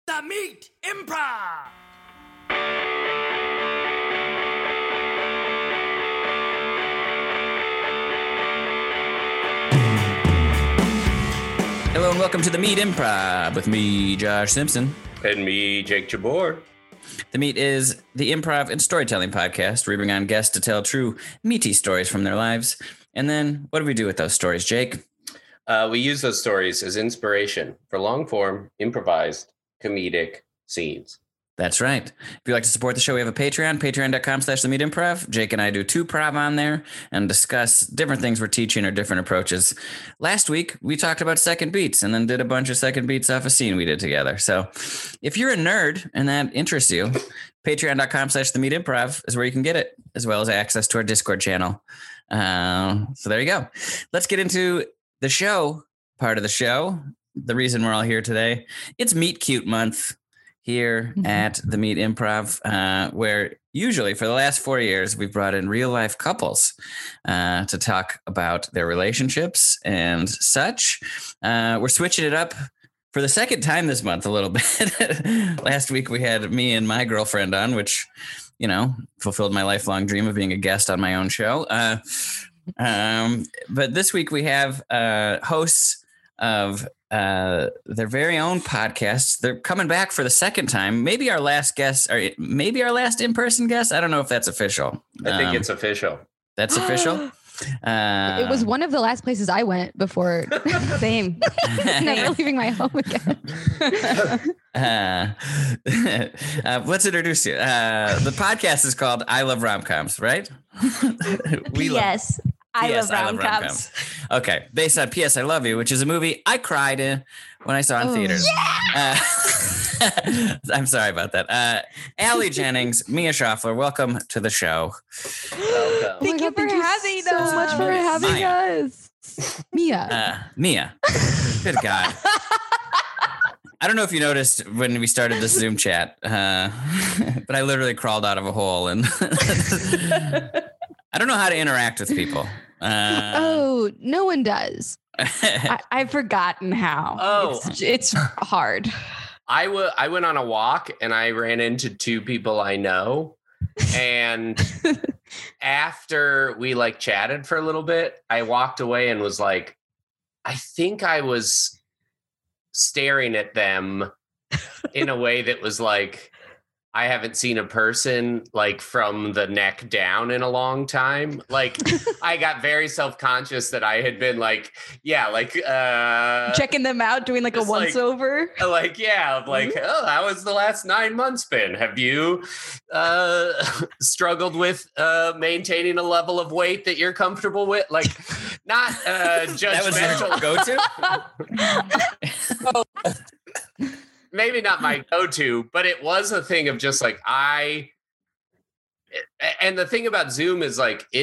The Meat Improv! Hello and welcome to The Meat Improv with me, Josh Simpson. And me, Jake Jabor. The Meat is the improv and storytelling podcast where we bring on guests to tell true meaty stories from their lives. And then what do we do with those stories, Jake? We use those stories as inspiration for long-form, improvised, comedic scenes. That's right. If you'd like to support the show, we have a Patreon, patreon.com/themeatimprov. Jake and I do 2 prov on there and discuss different things we're teaching or different approaches. Last week, we talked about second beats and then did a bunch of second beats off a scene we did together. So if you're a nerd and that interests you, patreon.com/themeatimprov is where you can get it, as well as access to our Discord channel. So there you go. Let's get into the show part of the show. The reason we're all here today, it's Meet Cute Month here at the Meat Improv, where usually for the last 4 years, we've brought in real life couples to talk about their relationships and such. We're switching it up for the second time this month a little bit. Last week we had me and my girlfriend on, which, you know, fulfilled my lifelong dream of being a guest on my own show. But this week we have hosts of their very own podcasts. They're coming back for the second time. Maybe our last guest, or maybe our last in-person guest. I don't know if that's official. I think it's official. That's official. It was one of the last places I went before. Same. Never leaving my home again. Let's introduce you. The podcast is called I Love Rom-Coms, right? Yes. I love rom-coms. Okay. Based on P.S. I Love You, which is a movie I cried in when I saw in theaters. Yeah! I'm sorry about that. Allie Jennings, Mia Schaffler, welcome to the show. Welcome. Thank you for having so us. much for having us. Mia. Good God. I don't know if you noticed when we started this Zoom chat, but I literally crawled out of a hole and I don't know how to interact with people. No one does. I've forgotten how. Oh. It's hard. I went on a walk and I ran into 2 people I know. And after we chatted for a little bit, I walked away and was like, I think I was staring at them in a way that was like, I haven't seen a person from the neck down in a long time. I got very self-conscious that I had been checking them out, doing a once over. Oh, how has the last 9 months been? Have you struggled with maintaining a level of weight that you're comfortable with? Not judgmental. That was your go-to? Maybe not my go-to, but it was a thing of just and the thing about Zoom is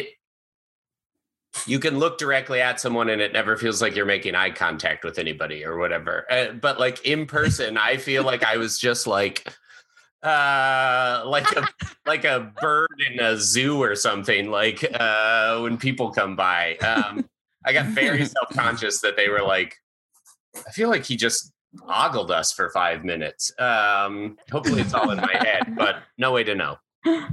you can look directly at someone and it never feels like you're making eye contact with anybody or whatever. But in person, I feel like I was just like a bird in a zoo or something, when people come by. I got very self-conscious that they were I feel like he just ogled us for 5 minutes. Hopefully it's all in my head, but no way to know.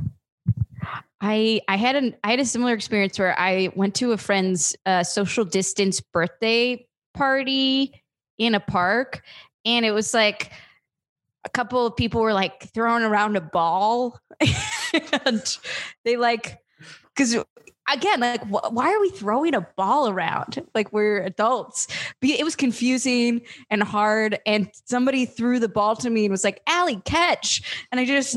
I had a similar experience where I went to a friend's social distance birthday party in a park, and it was a couple of people were throwing around a ball, and they because again, why are we throwing a ball around? We're adults. But it was confusing and hard. And somebody threw the ball to me and was like, Allie, catch. And I just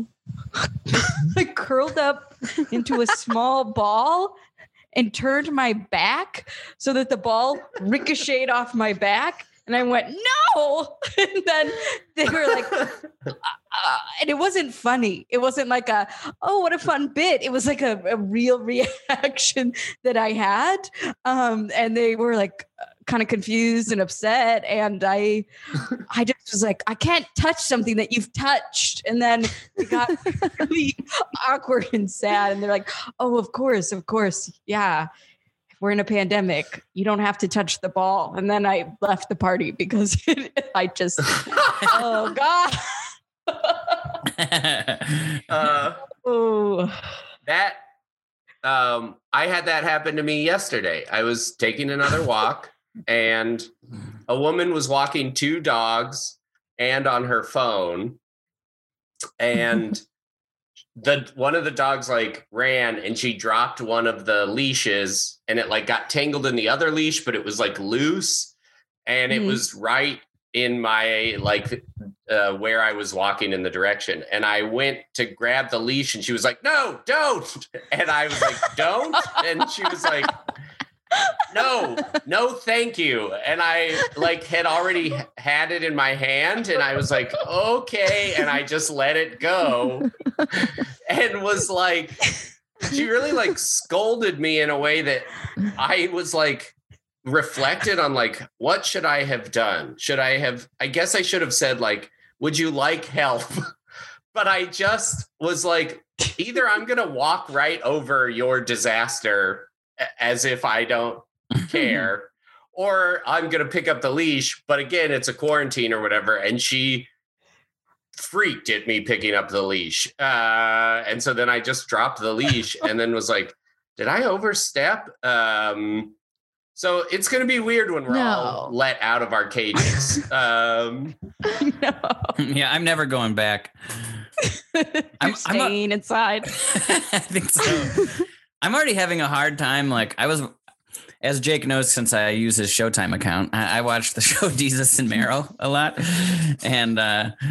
curled up into a small ball and turned my back so that the ball ricocheted off my back. And I went, no. And then they were and it wasn't funny. It wasn't oh, what a fun bit. It was a real reaction that I had. And they were kind of confused and upset. And I just was I can't touch something that you've touched. And then it got really awkward and sad. And they're oh, of course. Yeah. we're in a pandemic. You don't have to touch the ball. And then I left the party because I just, oh God. Oh, that I had that happen to me yesterday. I was taking another walk and a woman was walking 2 dogs and on her phone, and one of the dogs like ran and she dropped one of the leashes and it like got tangled in the other leash, but it was like loose and it was right in my like where I was walking in the direction. And I went to grab the leash and she was like, no, don't. And I was like, don't. And she was like, no, thank you. And I like had already had it in my hand and I was like, okay. And I just let it go and was like, she really like scolded me in a way that I was like, reflected on like, what should I have done? I guess I should have said like, would you like help? But I just was like, either I'm going to walk right over your disaster as if I don't care, or I'm going to pick up the leash. But again, it's a quarantine or whatever. And she freaked at me picking up the leash. And so then I just dropped the leash and then was like, did I overstep? So it's going to be weird when we're all let out of our cages. no. Yeah, I'm never going back. I'm staying inside. I think so. I'm already having a hard time. Like as Jake knows, since I use his Showtime account, I watch the show Jesus and Meryl a lot. And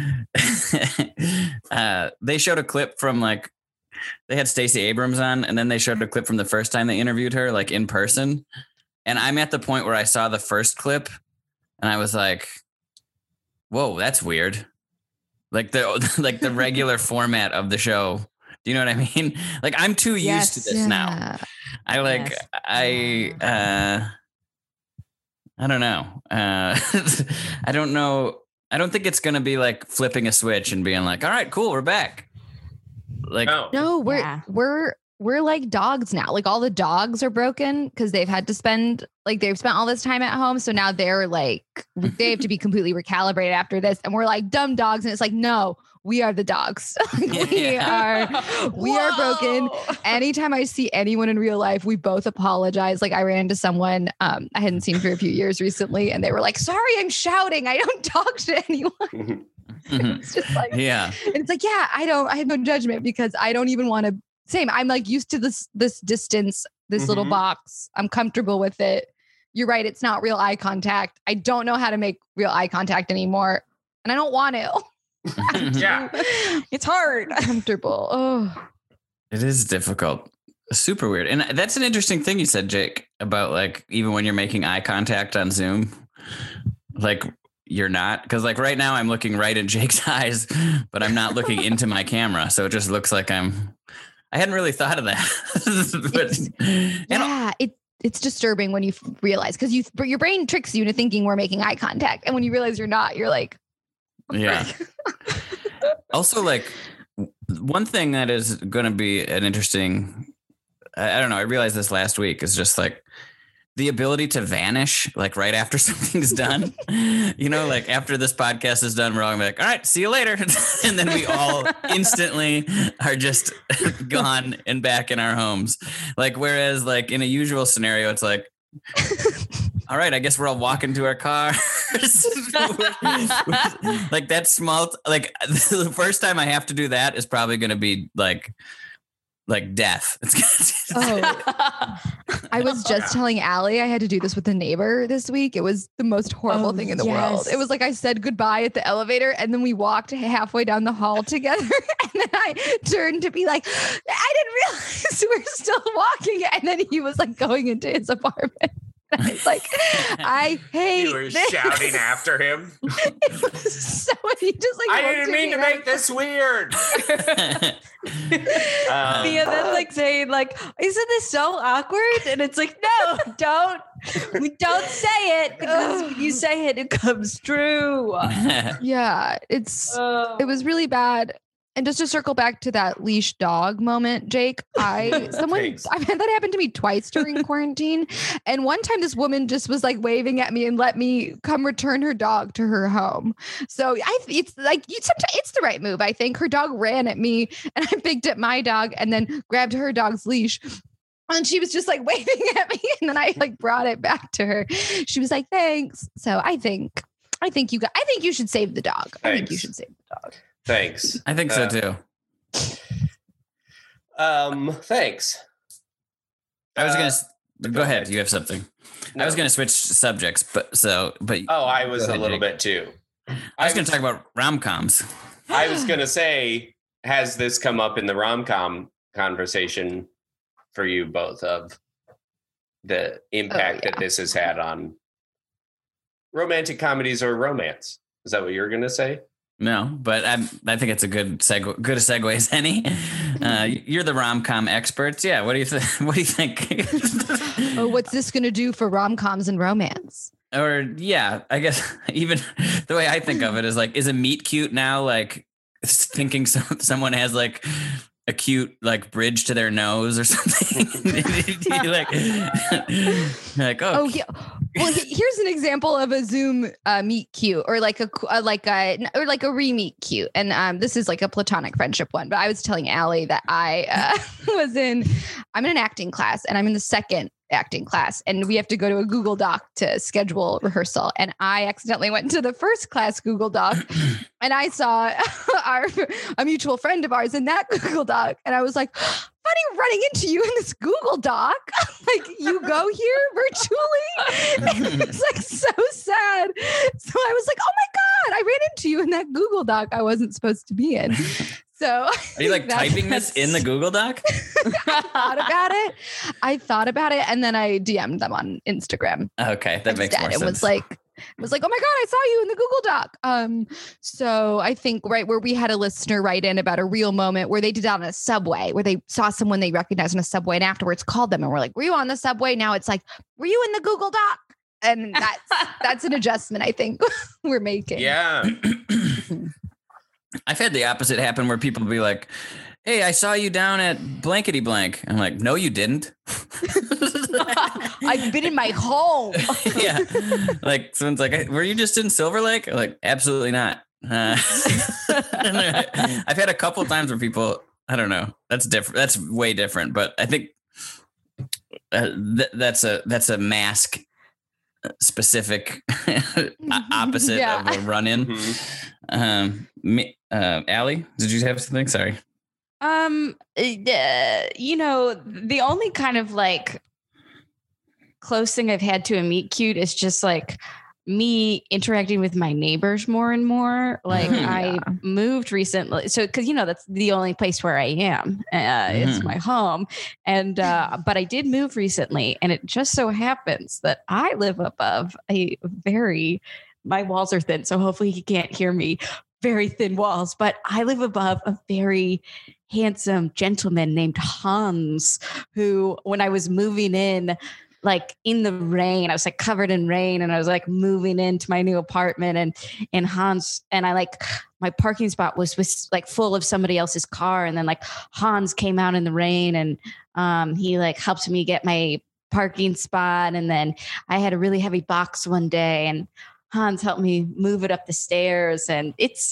they showed a clip from like, they had Stacey Abrams on, and then they showed a clip from the first time they interviewed her, like in person. And I'm at the point where I saw the first clip and I was like, whoa, that's weird. Like the regular format of the show. Do you know what I mean? Like I'm too used to this now. I don't know. I don't know. I don't think it's going to be like flipping a switch and being like, all right, cool, we're back. Like, no, we're like dogs now. Like all the dogs are broken because they've spent all this time at home. So now they're like, they have to be completely recalibrated after this. And we're like dumb dogs. And it's like, no, we are the dogs. we are broken. Anytime I see anyone in real life, we both apologize. Like I ran into someone I hadn't seen for a few years recently. And they were like, sorry, I'm shouting. I don't talk to anyone. It's just like, yeah. And it's like, yeah, I have no judgment because I don't even want to. Same. I'm like used to this distance, this little box. I'm comfortable with it. You're right. It's not real eye contact. I don't know how to make real eye contact anymore. And I don't want to. Yeah. It's hard. Comfortable. Oh, it is difficult. Super weird. And that's an interesting thing you said, Jake, about like, even when you're making eye contact on Zoom, like you're not, because like right now I'm looking right in Jake's eyes, but I'm not looking into my camera. So it just looks like I hadn't really thought of that. It's disturbing when you realize, because your brain tricks you into thinking we're making eye contact, and when you realize you're not, you're like, yeah. Also, like one thing that is going to be an interesting, I don't know, I realized this last week, is just like the ability to vanish, like right after something's done. You know, like after this podcast is done, we're all gonna be like, all right, see you later. And then we all instantly are just gone and back in our homes. Like, whereas like in a usual scenario, it's like, all right, I guess we're all walking to our cars. Like that small, like the first time I have to do that is probably going to be like death. I was just telling Allie I had to do this with a neighbor this week. It was the most horrible thing in the world. It was like I said goodbye at the elevator and then we walked halfway down the hall together. And then I turned to be like, I didn't realize we're still walking. And then he was like going into his apartment. And I was like, I hate You were this. shouting after him. It was so, he just like, I didn't mean to make this weird. Yeah, that's like saying like, isn't this so awkward? And it's like, no, don't say it, because when you say it, it comes true. Yeah, it was really bad. And just to circle back to that leash dog moment, Jake, I've had that happen to me twice during quarantine. And one time this woman just was like waving at me and let me come return her dog to her home. So it's like sometimes it's the right move. I think her dog ran at me and I picked up my dog and then grabbed her dog's leash. And she was just like waving at me. And then I like brought it back to her. She was like, thanks. So I think you should save the dog. Thanks. I think you should save the dog. Thanks. I think so too. Thanks. I was gonna go ahead. You have something. No. I was gonna switch subjects, but I was Go ahead, a little Jake. bit too. I was gonna talk about rom-coms. I was gonna say, has this come up in the rom-com conversation for you both of the impact that this has had on romantic comedies or romance? Is that what you were gonna say? No, but I think it's a good segue as any. You're the rom-com experts. Yeah. What do you think? Oh, what's this going to do for rom-coms and romance? Or yeah, I guess even the way I think of it is like, is a meet cute now? Like thinking someone has like a cute like bridge to their nose or something. like Oh yeah. Well, here's an example of a Zoom meet cute, or like a re-meet cute, and this is like a platonic friendship one. But I was telling Allie that I'm in an acting class, and I'm in the second acting class, and we have to go to a Google Doc to schedule rehearsal. And I accidentally went into the first class Google Doc, and I saw a mutual friend of ours in that Google Doc, and I was like, funny running into you in this Google Doc. Like, you go here virtually. And it was like so sad. So I was like, oh my God, I ran into you in that Google Doc I wasn't supposed to be in. So are you like typing this in the Google Doc? I thought about it. And then I DM'd them on Instagram. Okay. That makes more sense. It was like, oh my God, I saw you in the Google Doc. So I think right where we had a listener write in about a real moment where they did that on a subway, where they saw someone they recognized on a subway and afterwards called them and we're like, were you on the subway? Now it's like, were you in the Google Doc? And that's an adjustment I think we're making. Yeah. I've had the opposite happen where people be like, hey, I saw you down at blankety blank. I'm like, no, you didn't. I've been in my home. Yeah. Like someone's like, were you just in Silver Lake? I'm like, absolutely not. I've had a couple of times where people, I don't know, that's different. That's way different. But I think that's a mask specific opposite of a run-in. Mm-hmm. Allie, did you have something? Sorry. The only kind of like close thing I've had to a meet cute is just like me interacting with my neighbors more and more. Like I moved recently. So, cause that's the only place where I am. It's my home. And, but I did move recently and it just so happens that I live above my walls are thin. So hopefully he can't hear me. Very thin walls, but I live above a very handsome gentleman named Hans, who, when I was moving in, like in the rain, I was like covered in rain and I was like moving into my new apartment and Hans, and I like, my parking spot was like full of somebody else's car. And then like Hans came out in the rain and he like helped me get my parking spot. And then I had a really heavy box one day and Hans helped me move it up the stairs, and it's,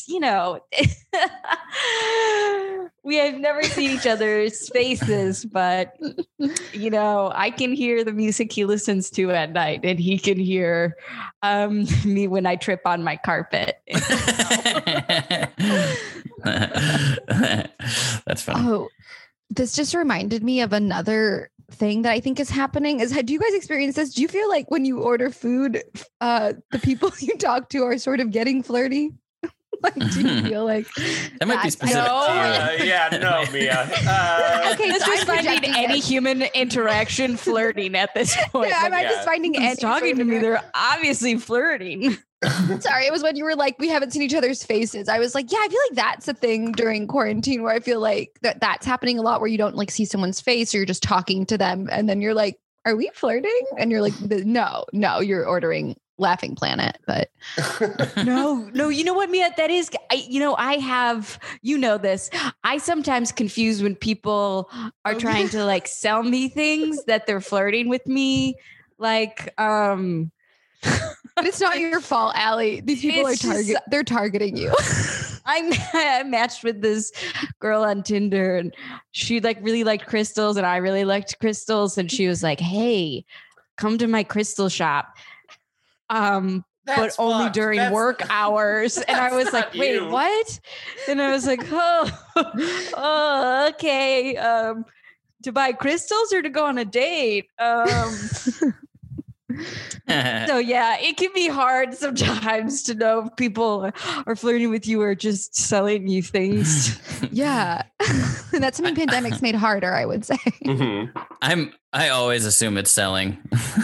we have never seen each other's faces, but I can hear the music he listens to at night, and he can hear me when I trip on my carpet. That's fun. Oh, this just reminded me of another thing that I think is happening. Do you guys experience this? Do you feel like when you order food, the people you talk to are sort of getting flirty? Like, do you feel like that might be specific? No, Mia. Okay, this is finding any human interaction flirting at this point. Am I just finding any talking to me? They're obviously flirting. Sorry, it was when you were like, we haven't seen each other's faces. I was like, yeah, I feel like that's a thing during quarantine where I feel like that's happening a lot, where you don't like see someone's face or you're just talking to them. And then you're like, are we flirting? And you're like, no, you're ordering Laughing Planet, but No, you know what, Mia? That is, I have, this. I sometimes confuse when people are trying to like sell me things that they're flirting with me. Like, but it's not your fault, Allie. These people they're targeting you. I matched with this girl on Tinder, and she like really liked crystals, and I really liked crystals, and she was like, "Hey, come to my crystal shop." But only during work hours. And I was like, wait, what? And I was like, oh, okay. To buy crystals or to go on a date? So yeah, it can be hard sometimes to know if people are flirting with you or just selling you things. Yeah. And that's something pandemics made harder, I would say. Mm-hmm. I always assume it's selling.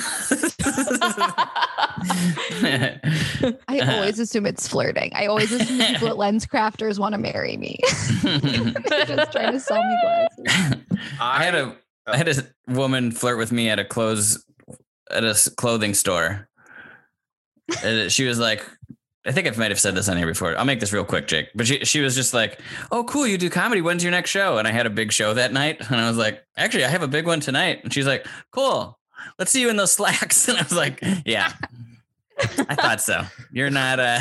I always assume it's flirting. I always assume people at Lens Crafters want to marry me. They're just trying to sell me glasses. I had a woman flirt with me at a clothing store. And she was like, I think I might have said this on here before. I'll make this real quick, Jake. But she was just like, oh, cool, you do comedy. When's your next show? And I had a big show that night. And I was like, actually, I have a big one tonight. And she's like, cool. Let's see you in those slacks. And I was like, yeah, I thought so. You're not, I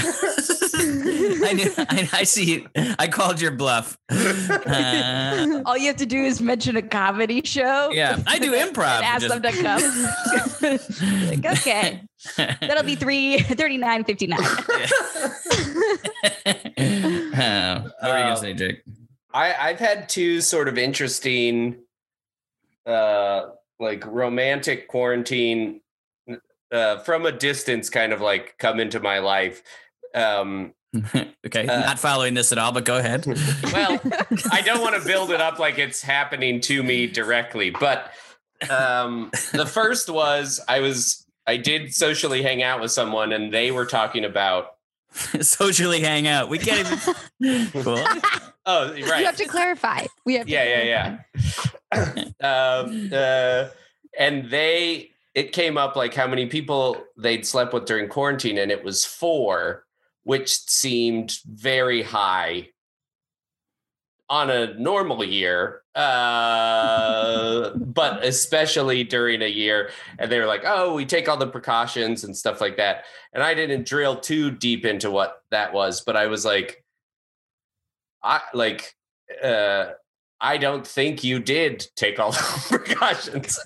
see, I called your bluff. All you have to do is mention a comedy show. Yeah, I do improv. Ask them to come. Like, okay. That'll be $39.59. What were you going to say, Jake? I've had two sort of interesting, like romantic quarantine from a distance kind of like come into my life. Okay, not following this at all, but go ahead. Well, I don't want to build it up like it's happening to me directly, but the first was I did socially hang out with someone and they were talking about socially hang out. We can't even. Cool. Oh, right. You have to clarify. We have to Yeah. And it came up like how many people they'd slept with during quarantine, and it was 4, which seemed very high on a normal year, but especially during a year. And they were like, oh, we take all the precautions and stuff like that. And I didn't drill too deep into what that was, but I was like, I don't think you did take all the precautions.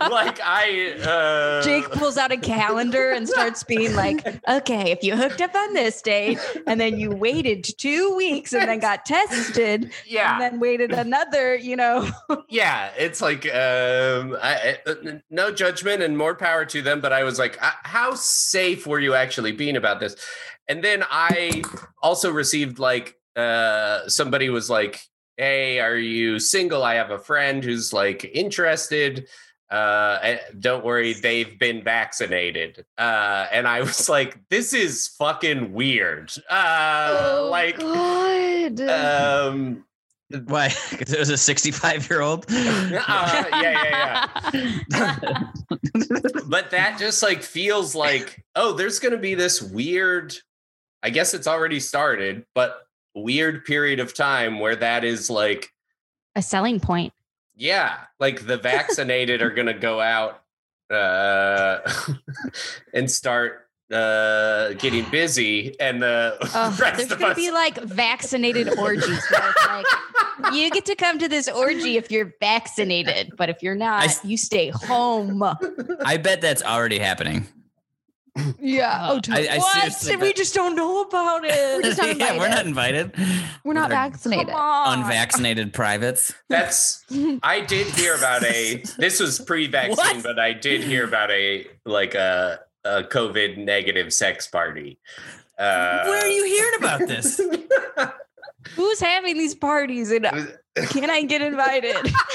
Jake pulls out a calendar and starts being like, okay, if you hooked up on this date and then you waited 2 weeks and then got tested, and then waited another, Yeah, it's like, no judgment and more power to them. But I was like, how safe were you actually being about this? And then I also received like, somebody was like, hey, are you single? I have a friend who's like interested. Don't worry, they've been vaccinated. And I was like, this is fucking weird. God. Why? Because it was a 65-year-old. Yeah. But that just like feels like, oh, there's going to be this weird, I guess it's already started, but weird period of time where that is like a selling point. Yeah, like the vaccinated are going to go out and start getting busy, and the rest there's of going us to be like vaccinated orgies. Where it's like, you get to come to this orgy if you're vaccinated, but if you're not, you stay home. I bet that's already happening. Yeah. What? We just don't know about it. We're just not invited. Yeah, we're not invited. We're not vaccinated. Come on. Unvaccinated privates. I did hear about this was pre-vaccine, but I did hear about a COVID negative sex party. Where are you hearing about this? Who's having these parties? And can I get invited?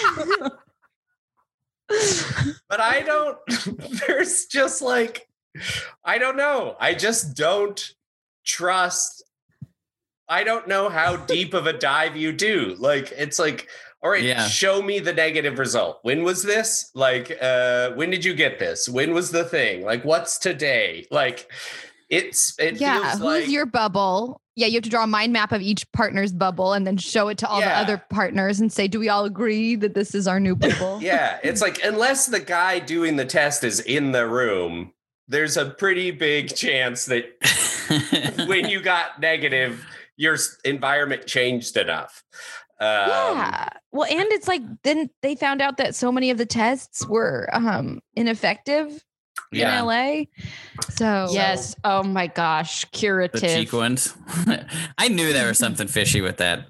But I don't, there's just like, I don't know. I just don't trust. I don't know how deep of a dive you do. Like, it's like, All right, Yeah. show me the negative result. When was this? Like, when did you get this? When was the thing? Like, what's today? Like, it Yeah, feels who's like your bubble? Yeah, you have to draw a mind map of each partner's bubble and then show it to all the Yeah. other partners and say, do we all agree that this is our new bubble? yeah, it's like unless the guy doing the test is in the room, there's a pretty big chance that when you got negative, your environment changed enough. Yeah. Well, and it's like then they found out that so many of the tests were ineffective Yeah. in LA. So Yes. Oh my gosh. The Curative. cheek ones. I knew there was something fishy with that.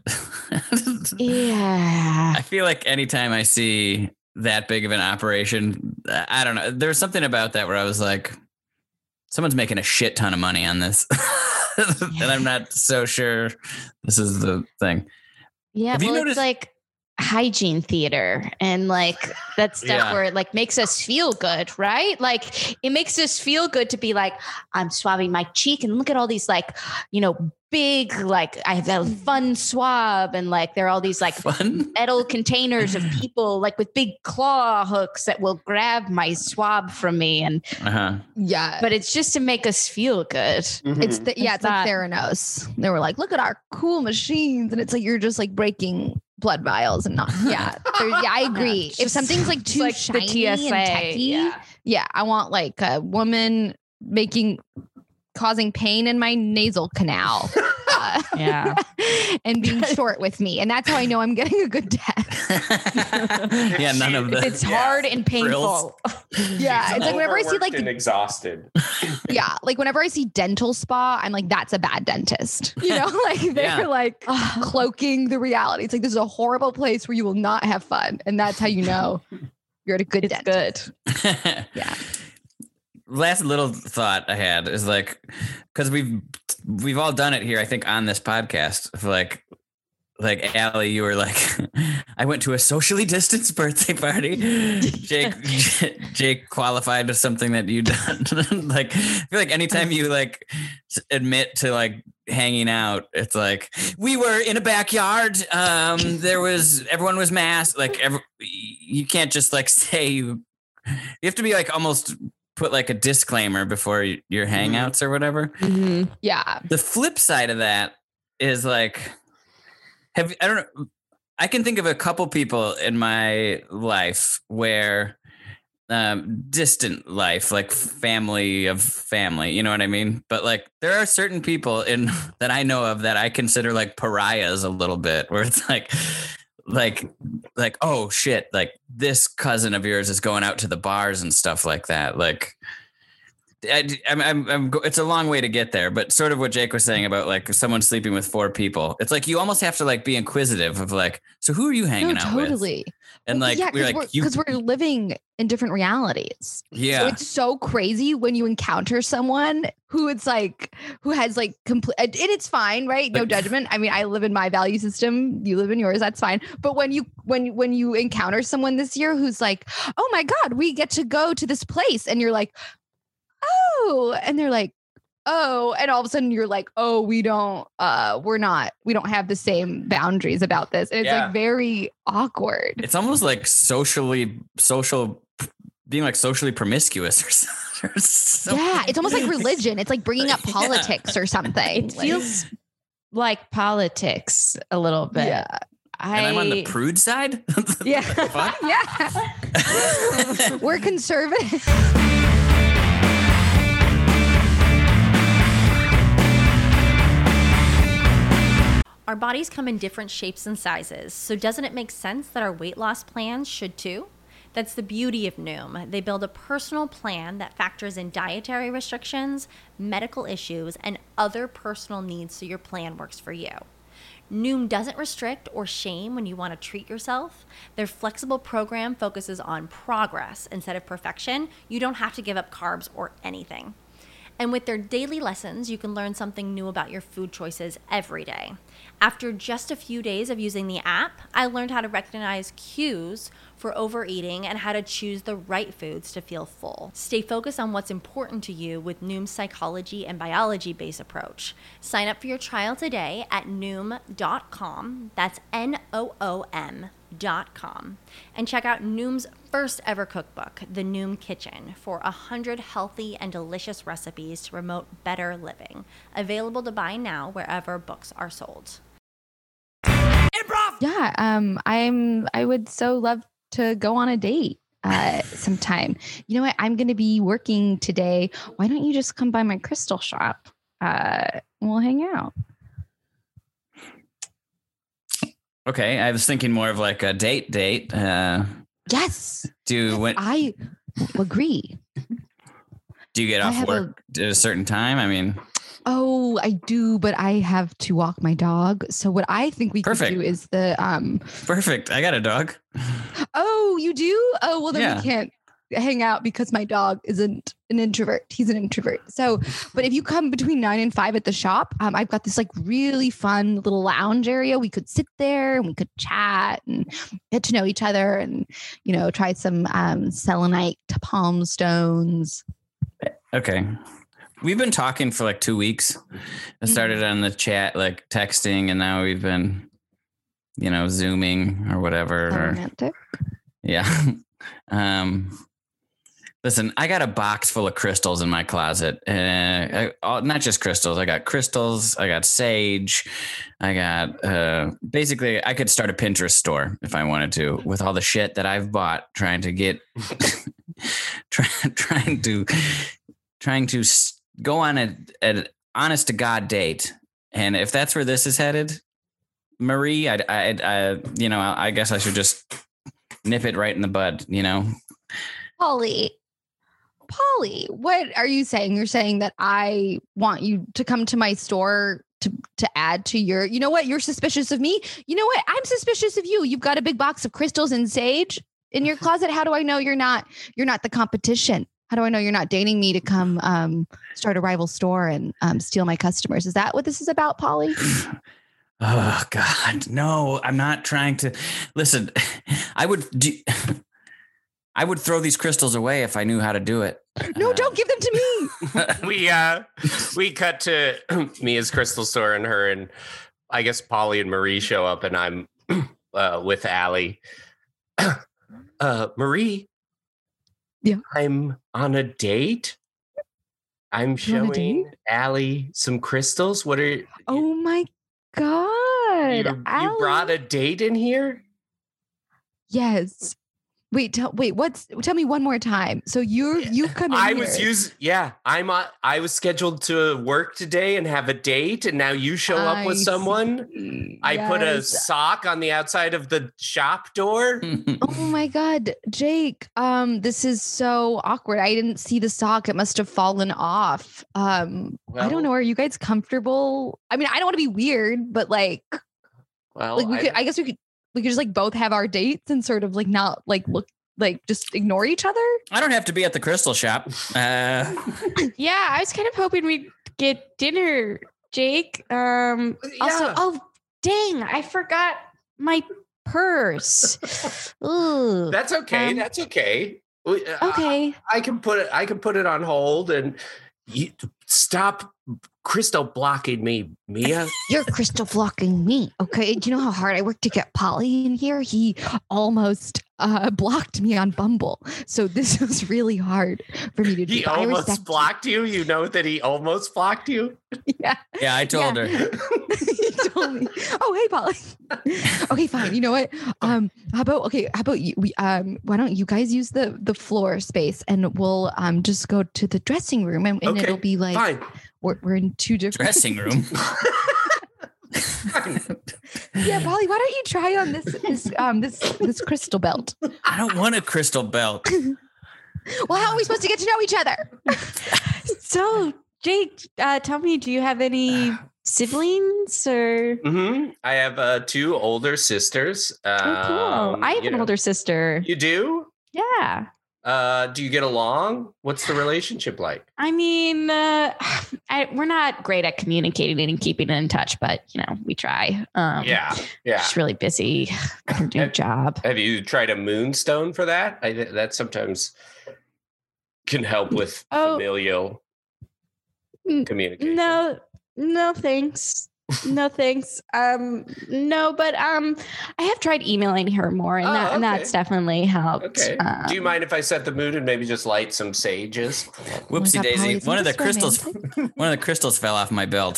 Yeah. I feel like anytime I see that big of an operation, I don't know. There's something about that where I was like, someone's making a shit ton of money on this. And I'm not so sure this is the thing. Yeah. Have you Well, noticed- it's like hygiene theater and like that stuff Yeah. where it like makes us feel good, right? Like it makes us feel good to be like, I'm swabbing my cheek and look at all these like, big, like I have a fun swab and like there are all these like Fun. metal containers of people like with big claw hooks that will grab my swab from me. And Uh-huh. yeah. but it's just to make us feel good. it's Mhm. it's like not- Theranos. They were like, look at our cool machines. And it's like you're just like breaking blood vials and not I agree. it's If just- something's like It's too like shiny the and TSA. techy, yeah, I want like a woman causing pain in my nasal canal. Yeah. And being short with me. And that's how I know I'm getting a good test. Yeah, none of the It's hard and painful. Yeah. It's like whenever I see Overworked like and exhausted. yeah, like whenever I see dental spa, I'm like, that's a bad dentist. Like they're Yeah. like cloaking the reality. It's like this is a horrible place where you will not have fun. And that's how you know you're at a good It's dentist. good. Yeah. Last little thought I had is like, because we've all done it here, I think, on this podcast. Of like Allie, you were like, I went to a socially distanced birthday party. Jake qualified to something that you done. Like, I feel like anytime you like admit to like hanging out, it's like we were in a backyard. Everyone was masked. Like you can't just like say you have to be like almost put like a disclaimer before your hangouts or whatever. Mhm. Yeah. The flip side of that is like, I don't know. I can think of a couple people in my life where distant life, like family of family, you know what I mean? But like there are certain people that I know of that I consider like pariahs a little bit, where it's like, oh shit, like this cousin of yours is going out to the bars and stuff like that. Like it's a long way to get there, but sort of what Jake was saying about like someone sleeping with 4 people. It's like you almost have to like be inquisitive of like, so who are you hanging out with? Totally. And like yeah, we're like, because we're living in different realities. So yeah, it's so crazy when you encounter someone who has like complete, and it's fine, right? No judgment. I mean, I live in my value system. You live in yours. That's fine. But when you encounter someone this year who's like, oh my God, we get to go to this place. And you're like, oh, and they're like, oh, and all of a sudden you're like, oh, we don't have the same boundaries about this. And it's Yeah. like very awkward. it's almost like being like socially promiscuous or something. Yeah, it's almost like religion. It's like bringing up politics or something. It feels like politics a little bit. yeah, And I'm on the prude side. yeah, Fuck? yeah. We're conservative. Our bodies come in different shapes and sizes, so doesn't it make sense that our weight loss plans should too? That's the beauty of Noom. They build a personal plan that factors in dietary restrictions, medical issues, and other personal needs so your plan works for you. Noom doesn't restrict or shame when you want to treat yourself. Their flexible program focuses on progress instead of perfection. You don't have to give up carbs or anything. And with their daily lessons, you can learn something new about your food choices every day. After just a few days of using the app, I learned how to recognize cues for overeating and how to choose the right foods to feel full. Stay focused on what's important to you with Noom's psychology and biology-based approach. Sign up for your trial today at Noom.com. That's Noom.com. noom.com and check out Noom's first ever cookbook, The Noom Kitchen, for 100 healthy and delicious recipes to promote better living. Available to buy now wherever books are sold. Improv! Yeah, I would so love to go on a date sometime. You know what? I'm going to be working today. Why don't you just come by my crystal shop? We'll hang out. Okay, I was thinking more of like a date. Yes, I agree. Do you get I off have work at a certain time? I mean, Oh, I do, but I have to walk my dog. So what I think we could Perfect. do is the perfect. I got a dog. Oh, you do? Oh, well then Yeah. we can't hang out because my dog isn't an introvert. He's an introvert. So, but if you come between 9 and 5 at the shop, I've got this like really fun little lounge area. We could sit there and we could chat and get to know each other and, try some selenite palm stones. Okay. We've been talking for like 2 weeks. I started on the chat, like texting, and now we've been, Zooming or whatever. So romantic. Yeah. Listen, I got a box full of crystals in my closet. Not just crystals. I got crystals. I got sage. I got basically I could start a Pinterest store if I wanted to with all the shit that I've bought trying to get trying to go on an honest to God date. And if that's where this is headed, Marie, I guess I should just nip it right in the bud, Polly, what are you saying? You're saying that I want you to come to my store to add to your, you know what? You're suspicious of me. You know what? I'm suspicious of you. You've got a big box of crystals and sage in your closet. How do I know you're not the competition? How do I know you're not dating me to come start a rival store and steal my customers? Is that what this is about, Polly? Oh God, no, I'm not trying to listen. I would throw these crystals away if I knew how to do it. No, don't give them to me. We cut to Mia's crystal store and her and I guess Polly and Marie show up and I'm with Allie. Marie. Yeah. I'm on a date. I'm showing Allie some crystals. What are Oh my God. you Allie. brought a date in here? Yes. Wait, tell me one more time. So you come in I was scheduled to work today and have a date, and now you show up with someone. See. I put a Yes. sock on the outside of the shop door. Oh my God, Jake. This is so awkward. I didn't see the sock. It must have fallen off. I don't know. Are you guys comfortable? I mean, I don't want to be weird, but I guess we could just like both have our dates and sort of like not like look like just ignore each other. I don't have to be at the crystal shop. Yeah, I was kind of hoping we'd get dinner, Jake. Also, oh dang, I forgot my purse. Ooh. That's okay. That's okay. Okay. I can put it on hold and you stop crystal blocking me, Mia. You're crystal blocking me. Okay. Do you know how hard I worked to get Polly in here? He almost blocked me on Bumble. So this was really hard for me to do. He but I almost respect blocked you. You know that he almost blocked you? Yeah. Yeah, I told her. He told me. Oh, hey, Polly. Okay, fine. You know what? How about you? Why don't you guys use the floor space and we'll just go to the dressing room and Okay, it'll be like fine. we're in two different Dressing room. Yeah, Polly, why don't you try on this crystal belt? I don't want a crystal belt. Well, how are we supposed to get to know each other? So, Jake, tell me, do you have any siblings or? Mm-hmm. I have 2 older sisters. Oh, cool. I have an older sister. You do? Yeah. Do you get along? What's the relationship like? I mean, we're not great at communicating and keeping in touch, but we try. Yeah. She's really busy. Her new job. Have you tried a moonstone for that? That sometimes can help with familial communication. No, thanks. No, thanks. No, but I have tried emailing her more, and and that's definitely helped. Okay. Do you mind if I set the mood and maybe just light some sages? Whoopsie God, Polly, daisy! isn't One of the this crystals, romantic? one of the crystals fell off my belt.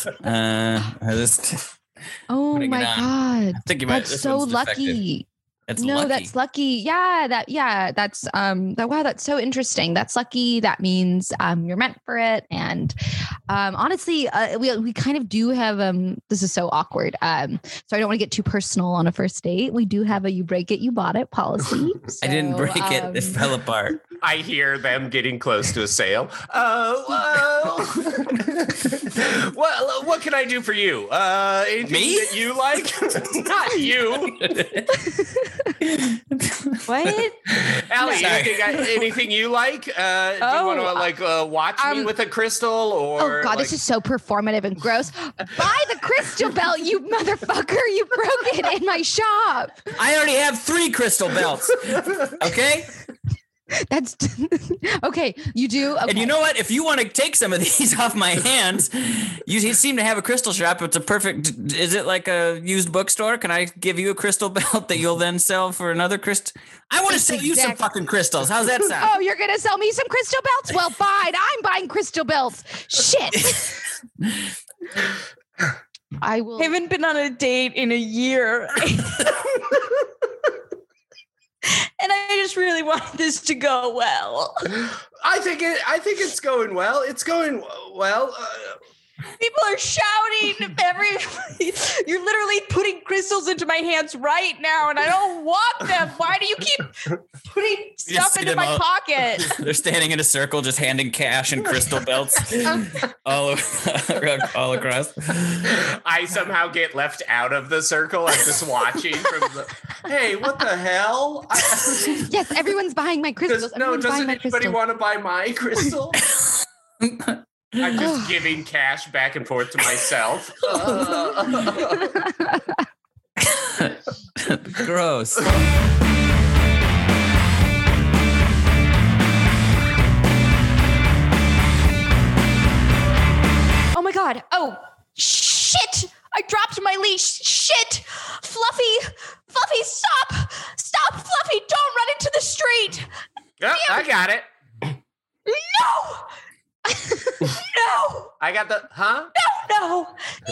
Oh Putting my it on. God. I think you might. That's This so one's defective. lucky. That's No, lucky. that's lucky. Yeah, that's wow, that's so interesting. That's lucky. That means you're meant for it. And honestly, we kind of do have this is so awkward. So I don't want to get too personal on a first date. We do have a you break it, you bought it policy. I didn't So, break it. It fell apart. I hear them getting close to a sale. Well, what can I do for you? Anything Me? that you like? Not you. What? Allie, Sorry. anything you like? Do you want to watch me with a crystal or? Oh God, this is so performative and gross. Buy the crystal belt, you motherfucker. You broke it in my shop. I already have 3 crystal belts. Okay. That's okay. You do. Okay. And you know what? If you want to take some of these off my hands, you seem to have a crystal shop. It's a perfect. Is it like a used bookstore? Can I give you a crystal belt that you'll then sell for another crystal? I want to sell you some fucking crystals. How's that sound? Oh, you're gonna sell me some crystal belts? Well, fine. I'm buying crystal belts. Shit. I will. Haven't been on a date in a year. And I just really want this to go well. I think it's going well. It's going well. People are shouting. You're literally putting crystals into my hands right now, and I don't want them. Why do you keep putting stuff see into them my all. pocket? They're standing in a circle, just handing cash and crystal belts all across. I somehow get left out of the circle. I'm just watching from the. Hey, what the hell? Yes, everyone's buying my crystals. Doesn't Everyone's buying my anybody crystals. want to buy my crystal? I'm just giving cash back and forth to myself. Gross. Oh my God. Oh, shit. I dropped my leash. Shit. Fluffy, stop. Stop, Fluffy. Don't run into the street. Yep, I got it. No. No. I got the, huh? No.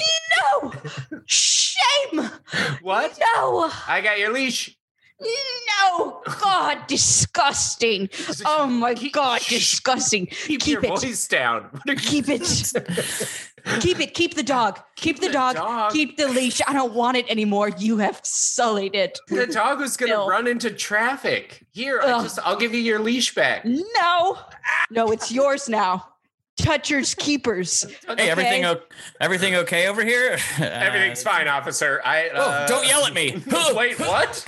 Shame. What? No. I got your leash. No. God, disgusting. Oh my God, disgusting. Keep your voice down. Keep it. Keep it. Keep the dog. Keep the dog. Keep the leash. I don't want it anymore. You have sullied it. The dog was going to Bill. run into traffic. Here, I'll give you your leash back. No, it's yours now. Touchers keepers. Hey, everything okay over here? Everything's fine, officer. Don't yell at me. Wait, what?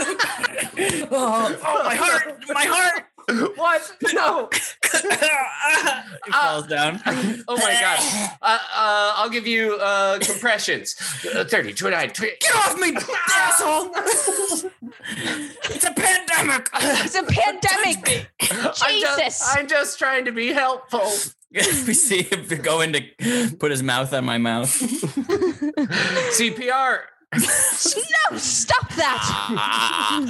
Oh, my heart. What? No. He falls down. Oh my God. I'll give you compressions. 30, 29, 20. Get off me, asshole! It's a pandemic. It's a pandemic. Jesus. I'm just trying to be helpful. We see him going to put his mouth on my mouth. CPR. No, stop that.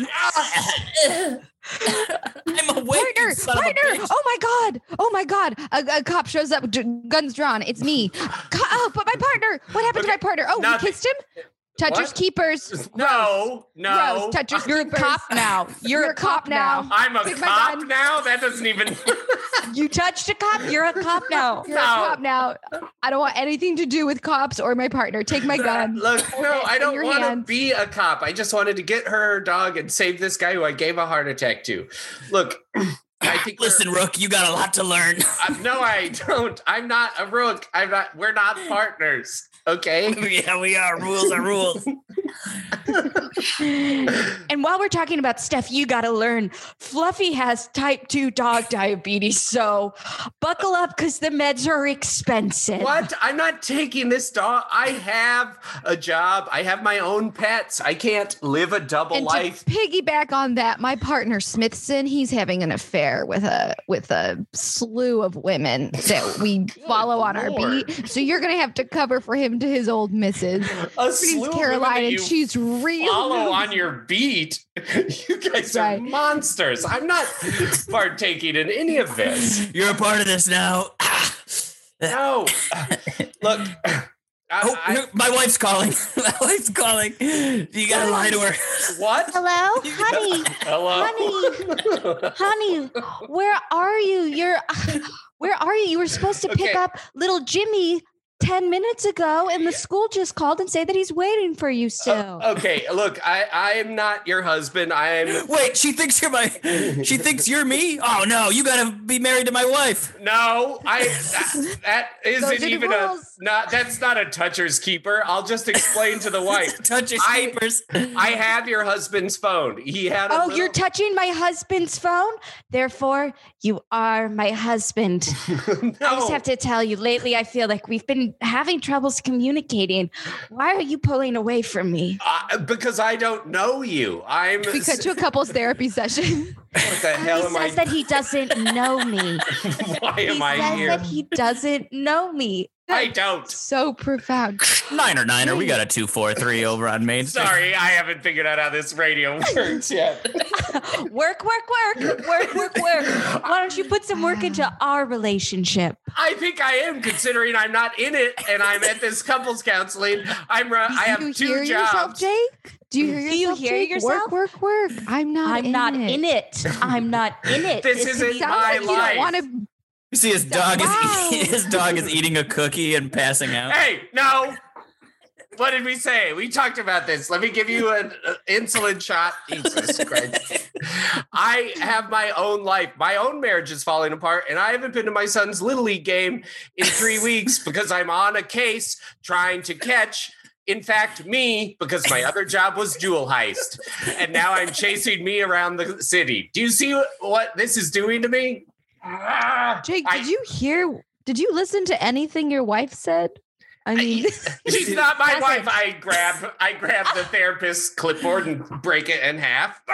I'm awake. Partner. Oh my God. A cop shows up, guns drawn. It's me. But my partner. What happened to my partner? Oh, Nothing. we kissed him? Touchers What? keepers. No. Gross. Touchers You're a keepers. cop now. You're a cop now. I'm a Take my cop gun. now? That doesn't even. You touched a cop. You're a cop now. You're a cop now. I don't want anything to do with cops or my partner. Take my gun. Look, no, I in don't your want to hands. be a cop. I just wanted to get her dog and save this guy who I gave a heart attack to. Look, I think Listen, Rook, you got a lot to learn. no, I don't. I'm not a rook. We're not partners. Okay. Yeah, we are. Rules are rules. And while we're talking about stuff you got to learn, Fluffy has type 2 dog diabetes. So buckle up because the meds are expensive. What? I'm not taking this dog. I have a job. I have my own pets. I can't live a double And life. to piggyback on that, my partner Smithson, he's having an affair with a slew of women that we follow on our Lord. beat. So you're gonna have to cover for him to his old missus. A She's slew of women Caroline, that and you she's real. follow on your beat. You guys are Right. monsters. I'm not partaking in any of this. You're a part of this now. No. Look. My wife's calling. My wife's calling. You gotta lie to her. What? Hello, honey. Hello. Honey, where are you? Where are you? You were supposed to pick Okay. up little Jimmy 10 minutes ago, and the school just called and say that he's waiting for you still. Okay, look, I am not your husband. I'm Wait, she thinks she thinks you're me? Oh no, you gotta be married to my wife. no, that Those are isn't the even rules. that's not a toucher's keeper. I'll just explain to the wife. Touch your I- keepers. I have your husband's phone. He had a Oh, little- you're touching my husband's phone? Therefore, you are my husband. No. I just have to tell you, lately, I feel like we've been having troubles communicating. Why are you pulling away from me? Because I don't know you. I'm We cut to a couples therapy session. what the hell He am I says that he doesn't know me. why He am I says here? that he doesn't know me. I don't. So profound. Niner. We got a 243 over on Main Street. Sorry, I haven't figured out how this radio works yet. Work. Why don't you put some work into our relationship? I think I am, considering I'm not in it and I'm at this couples counseling. I have Do you two hear yourself, jobs. Jake? Do you hear Do you yourself? hear Jake? yourself? Work. I'm not in it. I'm not in it. This isn't Sounds my like you life. don't want to. You see his dog Wow. his dog is eating a cookie and passing out. Hey, no. What did we say? We talked about this. Let me give you an insulin shot. Jesus Christ. I have my own life. My own marriage is falling apart, and I haven't been to my son's Little League game in 3 weeks because I'm on a case trying to catch, in fact, me, because my other job was jewel heist. And now I'm chasing me around the city. Do you see what this is doing to me? Jake, did you listen to anything your wife said? I mean, She's not my Doesn't. wife. I grab the therapist's clipboard and break it in half.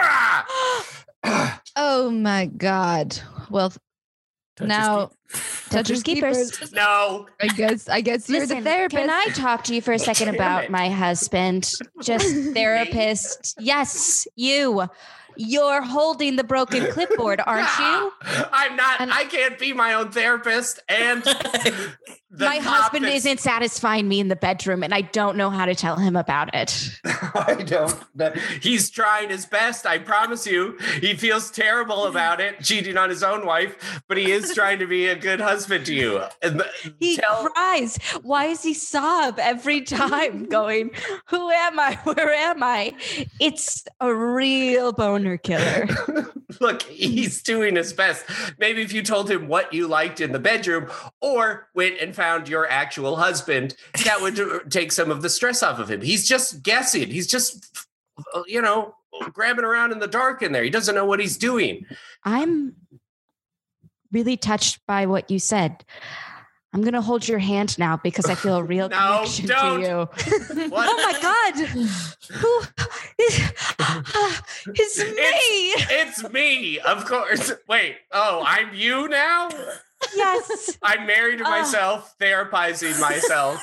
Ah! oh my God. Well, now touchers keepers. No. I guess you're the Listen, therapist. can I talk to you for a second Damn about it. my husband? Just therapist. Yes, you. You're holding the broken clipboard, aren't you? I'm not. I can't be my own therapist. And My husband isn't satisfying me in the bedroom, and I don't know how to tell him about it. I don't. He's trying his best. I promise you. He feels terrible about it, cheating on his own wife, but he is trying to be a good husband to you. And He cries. Why does he sob every time going, who am I? Where am I? It's a real boner killer. Look, he's doing his best. Maybe if you told him what you liked in the bedroom or went and found your actual husband, that would take some of the stress off of him. He's just guessing. He's just, grabbing around in the dark in there. He doesn't know what he's doing. I'm really touched by what you said. I'm going to hold your hand now because I feel a real No, connection don't. to you. What? Oh my God. Who is it's me? It's me, of course. Wait, I'm you now? Yes. I'm married to myself, therapizing myself.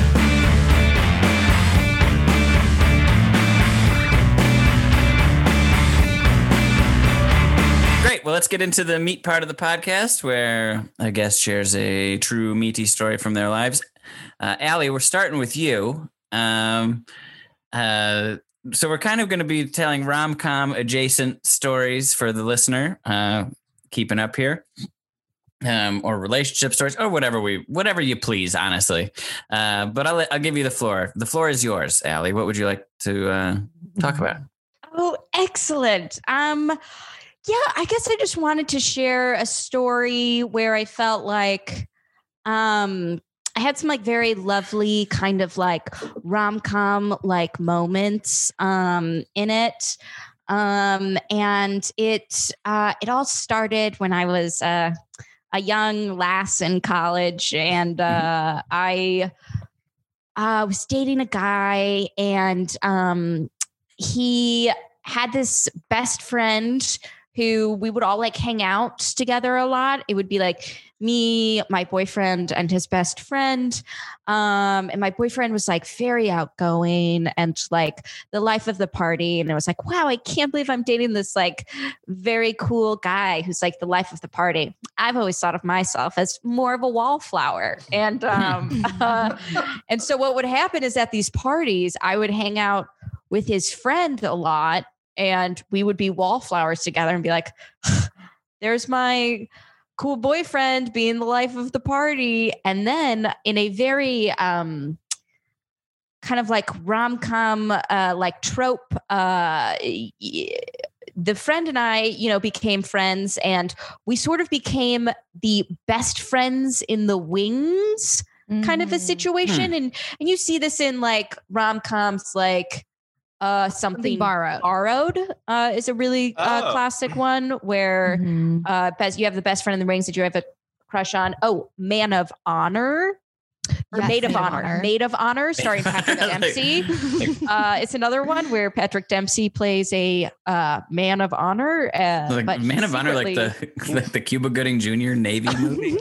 Great. Well, let's get into the meat part of the podcast where a guest shares a true meaty story from their lives. Allie, we're starting with you. So we're kind of going to be telling rom-com adjacent stories for the listener, keeping up here, or relationship stories, or whatever you please, honestly. But I'll give you the floor. The floor is yours, Allie. What would you like to talk about? Oh, excellent. Yeah, I guess I just wanted to share a story where I felt like I had some like very lovely kind of like rom-com like moments in it. And it all started when I was a young lass in college, and I was dating a guy, and he had this best friend who we would all like hang out together a lot. It would be like me, my boyfriend, and his best friend. And my boyfriend was like very outgoing and like the life of the party. And it was like, wow, I can't believe I'm dating this like very cool guy who's like the life of the party. I've always thought of myself as more of a wallflower. And and so what would happen is at these parties, I would hang out with his friend a lot, and we would be wallflowers together and be like, there's my cool boyfriend being the life of the party. And then in a very kind of like rom-com like trope, the friend and I, you know, became friends, and we sort of became the best friends in the wings kind of a situation. And you see this in like rom-coms like Something Borrowed is a really classic one where you have the best friend in the rings that you have a crush on. Oh, Man of Honor. Or Yes, Maid of Honor. Maid of Honor, starring Patrick Dempsey. It's another one where Patrick Dempsey plays a man of honor. Like but Man of Honor, like the Cuba Gooding Jr. Navy movie.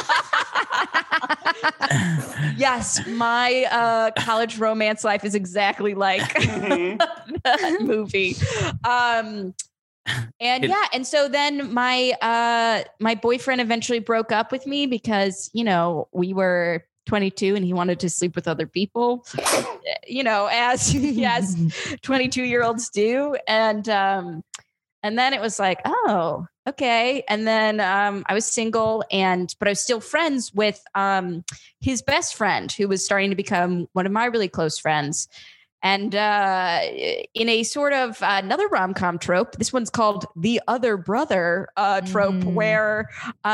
Yes, my college romance life is exactly like that movie. And so then my boyfriend eventually broke up with me because, you know, we were 22 and he wanted to sleep with other people, you know, as 22-year-olds do. And then it was like, oh, okay. And then I was single, but I was still friends with his best friend, who was starting to become one of my really close friends. And in a sort of another rom-com trope, this one's called the other brother trope, where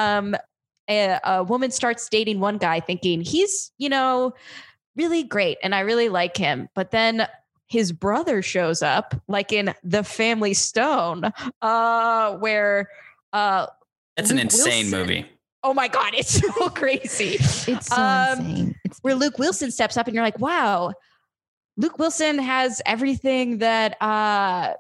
a woman starts dating one guy thinking he's, you know, really great and I really like him. But then his brother shows up, like in The Family Stone, where that's an Luke insane Wilson- movie. Oh my God, it's so crazy. It's so insane. It's Where Luke Wilson steps up and you're like, wow, Luke Wilson has everything that Who are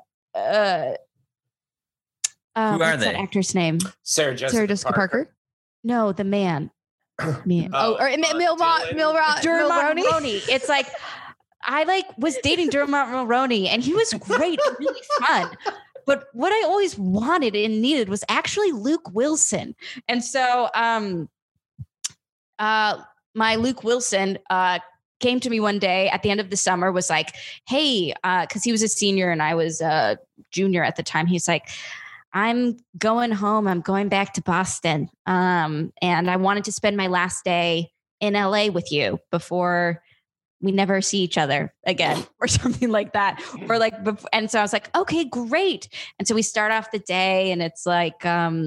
what's they? that actor's name? Sarah Jessica Parker. No, the man. Man. Milroney. Dermot Mulroney. It's like I was dating Dermot Mulroney, and he was great and really fun. But what I always wanted and needed was actually Luke Wilson. And so my Luke Wilson came to me one day at the end of the summer, was like, hey, because he was a senior and I was a junior at the time. He's like, I'm going home. I'm going back to Boston. And I wanted to spend my last day in LA with you before we never see each other again or something like that. Or like, and so I was like, okay, great. And so we start off the day and it's like,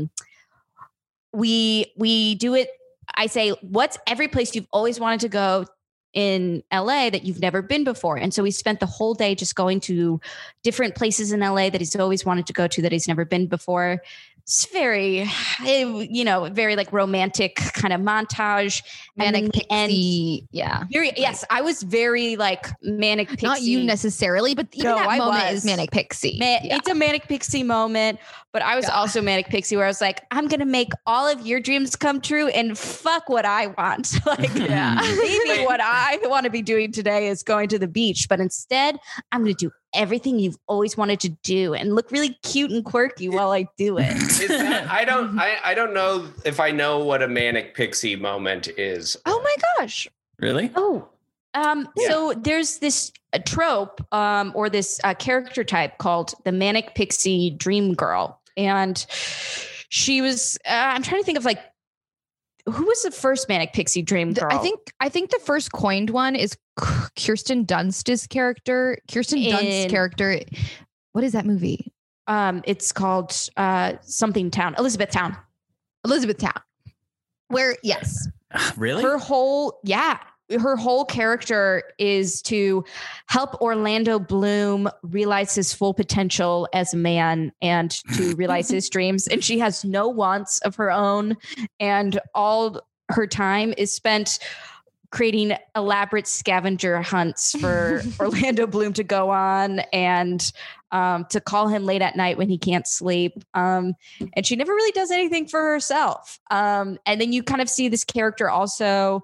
we do it. I say, what's every place you've always wanted to go in LA that you've never been before? And so we spent the whole day just going to different places in LA that he's always wanted to go to that he's never been before. It's very, very like romantic kind of montage. Manic Pixie. Yes, I was very like Manic Pixie. Not you necessarily, but even that moment is Manic Pixie. It's a Manic Pixie moment, but I was also Manic Pixie where I was like, I'm going to make all of your dreams come true and fuck what I want. Maybe what I want to be doing today is going to the beach, but instead I'm going to do everything you've always wanted to do and look really cute and quirky while I do it. I don't know if I know what a Manic Pixie moment is. Oh my gosh. Really? Oh, so there's this trope or this character type called the Manic Pixie Dream Girl. And she was, I'm trying to think of like, who was the first Manic Pixie Dream Girl? I think the first coined one is Kirsten Dunst's character. Dunst's character. What is that movie? It's called something Town. Elizabethtown. Where, yes. Really? Her whole character is to help Orlando Bloom realize his full potential as a man and to realize his dreams. And she has no wants of her own. And all her time is spent creating elaborate scavenger hunts for Orlando Bloom to go on and to call him late at night when he can't sleep. And she never really does anything for herself. And then you kind of see this character also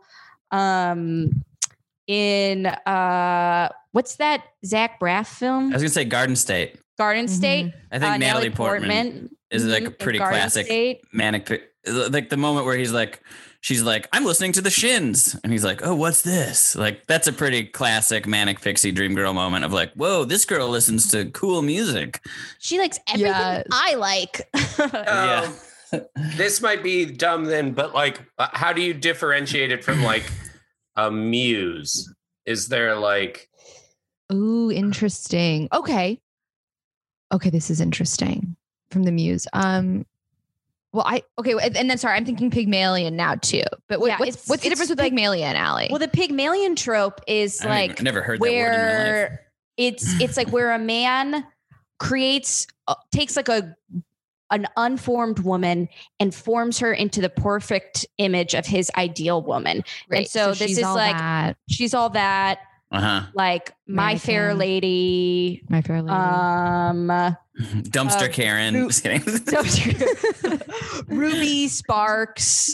in what's that Zach Braff film? I was gonna say Garden State. Garden State. I think Natalie Portman is like a pretty classic manic, like the moment where she's like, I'm listening to the Shins, and he's like, oh, what's this? Like, that's a pretty classic manic pixie dream girl moment of like, whoa, this girl listens to cool music. She likes everything I like. Yeah. This might be dumb then, but like, how do you differentiate it from like a muse? Is there like... Ooh, interesting. Okay, this is interesting from the muse. And then sorry, I'm thinking Pygmalion now too. But what's the difference with Pygmalion, Allie? Well, the Pygmalion trope is I never heard that word in my life. It's like where a man takes like an unformed woman and forms her into the perfect image of his ideal woman. Right. And so this is like that. She's all that. Like My Fair Lady. Dumpster Karen. Just kidding. Ruby Sparks.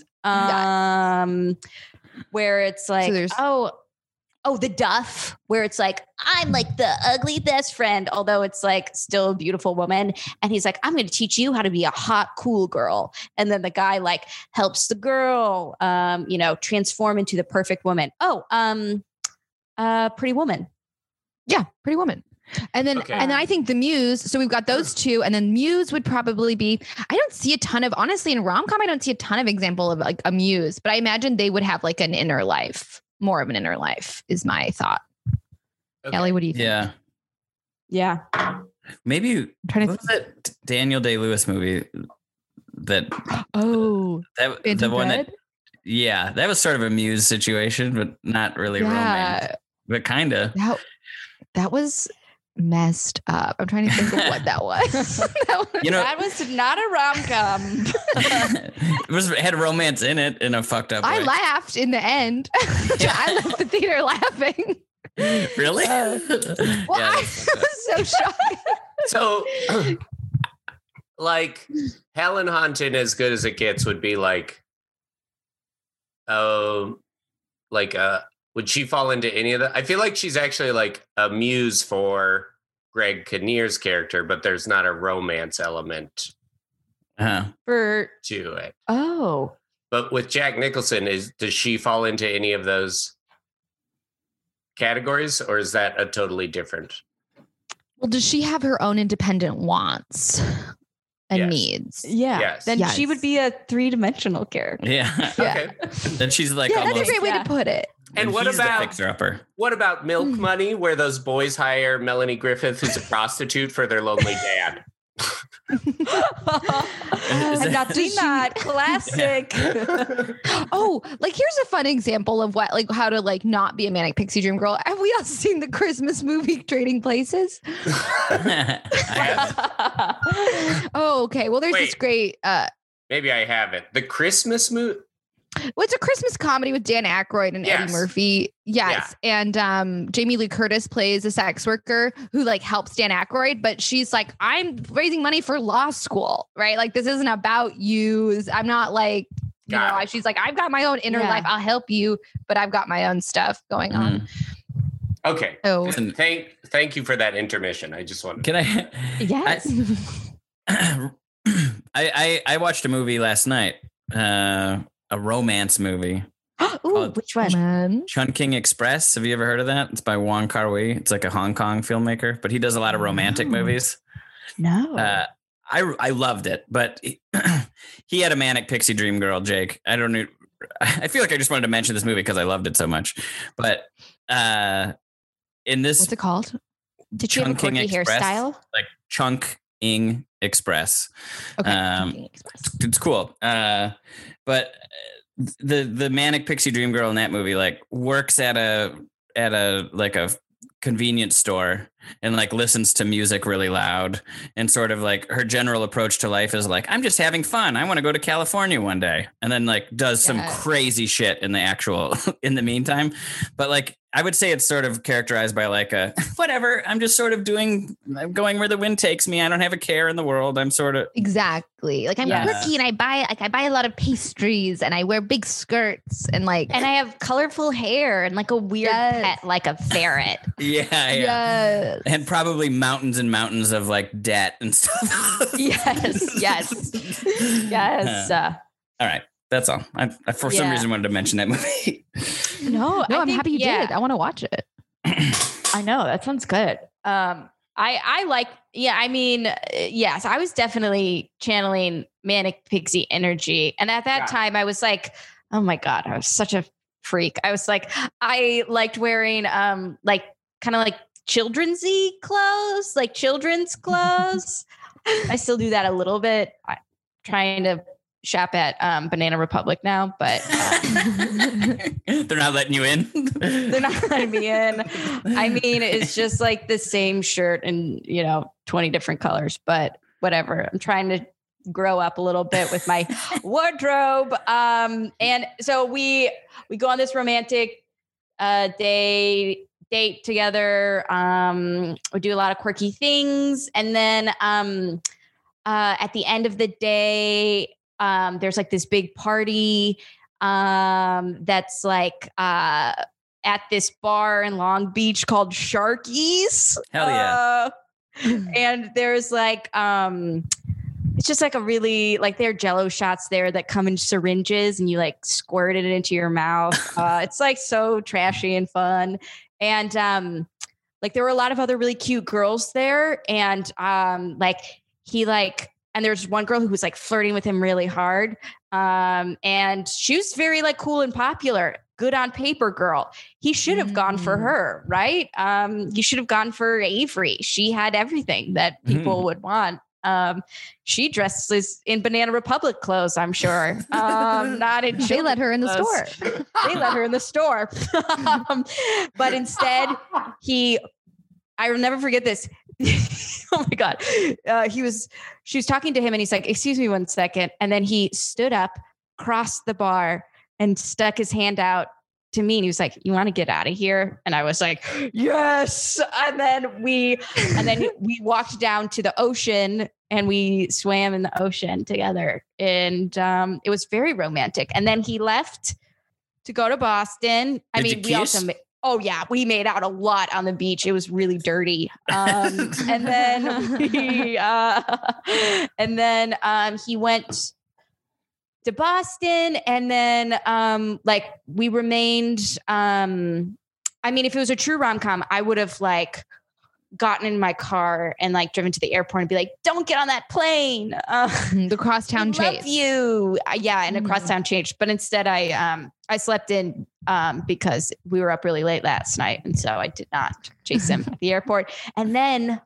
Where it's like, the Duff, where it's like, I'm like the ugly best friend, although it's like still a beautiful woman. And he's like, I'm going to teach you how to be a hot, cool girl. And then the guy like helps the girl, transform into the perfect woman. Pretty Woman. Yeah, Pretty Woman. And then I think the muse. So we've got those two, and then muse would probably be. I don't see a ton of honestly in rom-com. I don't see a ton of example of like a muse, but I imagine they would have like an inner life, more of an inner life, is my thought. Okay. Ellie, what do you think? Yeah. Maybe what was that Daniel Day-Lewis movie that? Oh, the one that. Yeah, that was sort of a muse situation, but not really romance. But kind of. That was messed up. I'm trying to think of what that was. That was not a rom-com. It had romance in it in a fucked up way. I laughed in the end. I left the theater laughing. Really? I was so shocked. So, like, Helen Hunt in As Good as It Gets would be like, would she fall into any of that? I feel like she's actually like a muse for Greg Kinnear's character, but there's not a romance element to it. Oh. But with Jack Nicholson, does she fall into any of those categories, or is that a totally different? Well, does she have her own independent wants and needs? Yeah. Yes. Then she would be a 3-dimensional character. Yeah. Okay. Then she's like, that's a great way to put it. And what about Milk Money, where those boys hire Melanie Griffith, who's a prostitute, for their lonely dad? I've not seen that. Classic. Oh, like here's a fun example of how to like not be a manic pixie dream girl. Have we all seen the Christmas movie Trading Places? Oh, okay. Well, there's this great. Maybe I haven't. The Christmas movie. Well, it's a Christmas comedy with Dan Aykroyd and Eddie Murphy. Yes. Yeah. And Jamie Lee Curtis plays a sex worker who like helps Dan Aykroyd, but she's like, I'm raising money for law school, right? Like, this isn't about you. I'm not like, she's like, I've got my own inner life. I'll help you, but I've got my own stuff going on. Okay. Oh, thank you for that intermission. I just wanted. Can I? Yes. I watched a movie last night. A romance movie. Ooh, which one? Chungking Express. Have you ever heard of that? It's by Wong Kar-wai. It's like a Hong Kong filmmaker, but he does a lot of romantic movies. No. I loved it, but he had a manic pixie dream girl, Jake. I don't know. I feel like I just wanted to mention this movie because I loved it so much. But in this, what's it called? Did she have a quirky hairstyle? Like Chungking Express. Okay. Chungking Express. It's cool. But the manic pixie dream girl in that movie like works at a like a convenience store and like listens to music really loud, and sort of like her general approach to life is like, I'm just having fun. I want to go to California one day, and then like does some crazy shit in the meantime. But like, I would say it's sort of characterized by like a whatever. I'm just sort of I'm going where the wind takes me. I don't have a care in the world. I'm sort of exactly like I'm quirky, and I buy a lot of pastries, and I wear big skirts, and I have colorful hair and like a weird pet, like a ferret. Yeah. And probably mountains and mountains of like debt and stuff. Yes. All right. That's all. I for some reason wanted to mention that movie. No, I'm happy you did. I want to watch it. I know, that sounds good. I like, I mean, yes, I was definitely channeling manic pixie energy. And at that time I was like, oh my God, I was such a freak. I was like, I liked wearing like kind of like children's-y clothes, like children's clothes. I still do that a little bit. I'm trying to shop at Banana Republic now, but they're not letting you in. They're not letting me in. I mean, it's just like the same shirt in 20 different colors, but whatever. I'm trying to grow up a little bit with my wardrobe. And so we go on this romantic date together. We do a lot of quirky things, and then at the end of the day, there's like this big party that's like at this bar in Long Beach called Sharky's. Hell yeah. And there's like it's just like a really like there are Jello shots there that come in syringes, and you like squirt it into your mouth. It's like so trashy and fun. And like there were a lot of other really cute girls there, and and there's one girl who was like flirting with him really hard. And she was very like cool and popular, good on paper girl. He should have gone for her, right? He should have gone for Avery. She had everything that people would want. She dresses in Banana Republic clothes, I'm sure. Not in They let her in the store. They let her in the store. But instead, I will never forget this. Oh my God. She was talking to him, and he's like, excuse me 1 second. And then he stood up, crossed the bar, and stuck his hand out to me. And he was like, you want to get out of here? And I was like, yes. And then we walked down to the ocean, and we swam in the ocean together. And it was very romantic. And then he left to go to Boston. We also oh yeah, we made out a lot on the beach. It was really dirty. And then he went to Boston, and then we remained. If it was a true rom-com, I would have like gotten in my car and like driven to the airport and be like, don't get on that plane. The crosstown chase. Love you. And a crosstown chase. But instead I slept in because we were up really late last night. And so I did not chase him at the airport. And then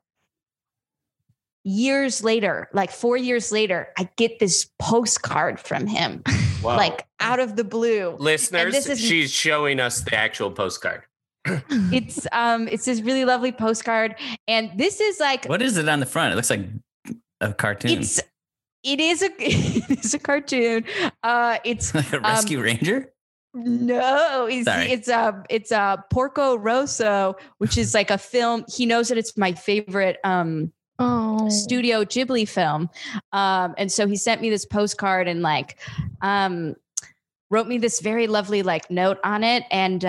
years later, like 4 years later, I get this postcard from him, like out of the blue. Listeners, she's showing us the actual postcard. It's this really lovely postcard, and this is like, what is it on the front? It looks like a cartoon. It is a cartoon. It's like a Rescue Ranger. No, it's a Porco Rosso, which is like a film. He knows that it's my favorite Studio Ghibli film, and so he sent me this postcard and like wrote me this very lovely like note on it. And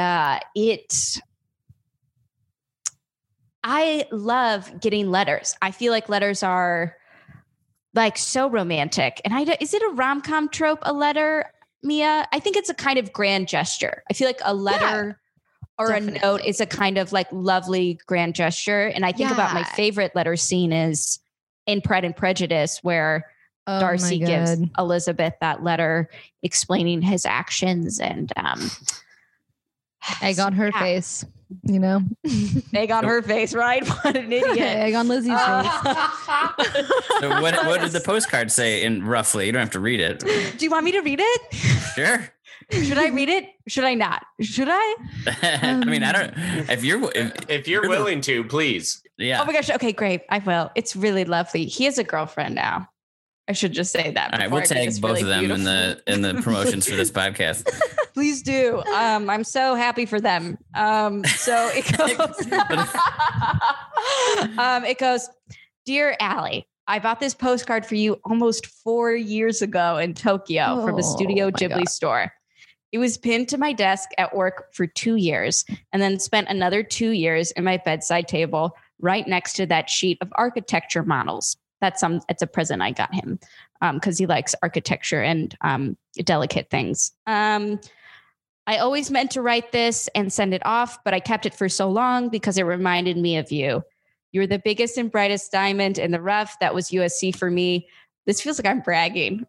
I love getting letters. I feel like letters are like so romantic. And is it a rom-com trope, a letter, Mia? I think it's a kind of grand gesture. I feel like a letter or definitely a note is a kind of like lovely grand gesture. And I think about my favorite letter scene is in Pride and Prejudice, where Darcy gives Elizabeth that letter explaining his actions, and egg on her face, egg on her face, right? What an idiot. Egg on Lizzie's face. So what did the postcard say in roughly? You don't have to read it. Do you want me to read it? Sure. Should I read it? Should I not? Should I? I mean, I don't. If you're Willing to, please. yeah. Oh my gosh. Okay, great. I will. It's really lovely. He has a girlfriend now. I should just say that. All right, we'll tag both of them in the promotions for this podcast. Please do. I'm so happy for them. So it goes. It goes, Dear Allie, I bought this postcard for you almost 4 years ago in Tokyo from a Studio Ghibli store. It was pinned to my desk at work for 2 years and then spent another 2 years in my bedside table right next to that sheet of architecture models. It's a present I got him because he likes architecture and delicate things. I always meant to write this and send it off, but I kept it for so long because it reminded me of you. You're the biggest and brightest diamond in the rough. That was USC for me. This feels like I'm bragging.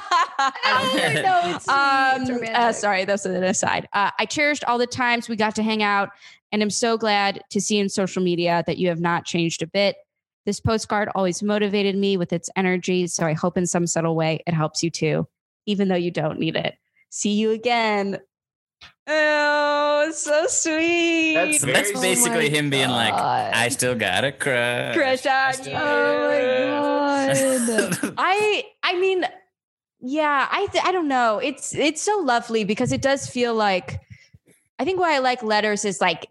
Sorry, that's an aside. I cherished all the times we got to hang out, and I'm so glad to see in social media that you have not changed a bit. This postcard always motivated me with its energy, so I hope in some subtle way it helps you too, even though you don't need it. See you again. Oh, so sweet. That's basically him being like, I still got a crush on you. Oh my God. I mean, yeah, I don't know. It's so lovely because it does feel like, I think why I like letters is like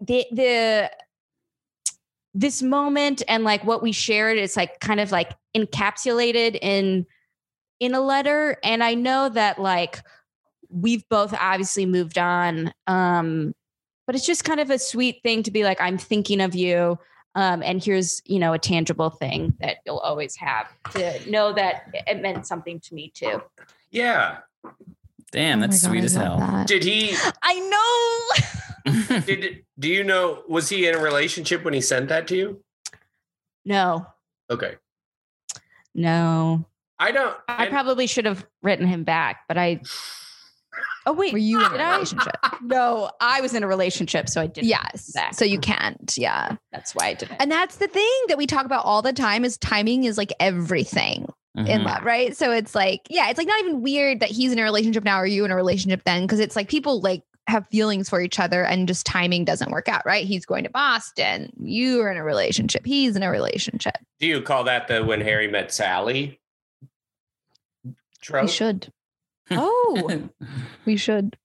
this moment and like what we shared is like kind of like encapsulated in a letter. And I know that like we've both obviously moved on. But it's just kind of a sweet thing to be like, I'm thinking of you. And here's, a tangible thing that you'll always have to know that it meant something to me too. Yeah. Damn, that's sweet as hell. That. Did he? I know. Do you know, was he in a relationship when he sent that to you? No. Okay. No. I probably should have written him back, but oh wait, were you in a relationship? No, I was in a relationship, so I didn't. Yes. So you can't. Yeah. That's why I didn't. And that's the thing that we talk about all the time is timing is like everything in love, right? So it's like, yeah, it's like not even weird that he's in a relationship now or you in a relationship then, because it's like people like have feelings for each other and just timing doesn't work out, right? He's going to Boston. You are in a relationship. He's in a relationship. Do you call that the When Harry Met Sally trope? We should. Oh, we should.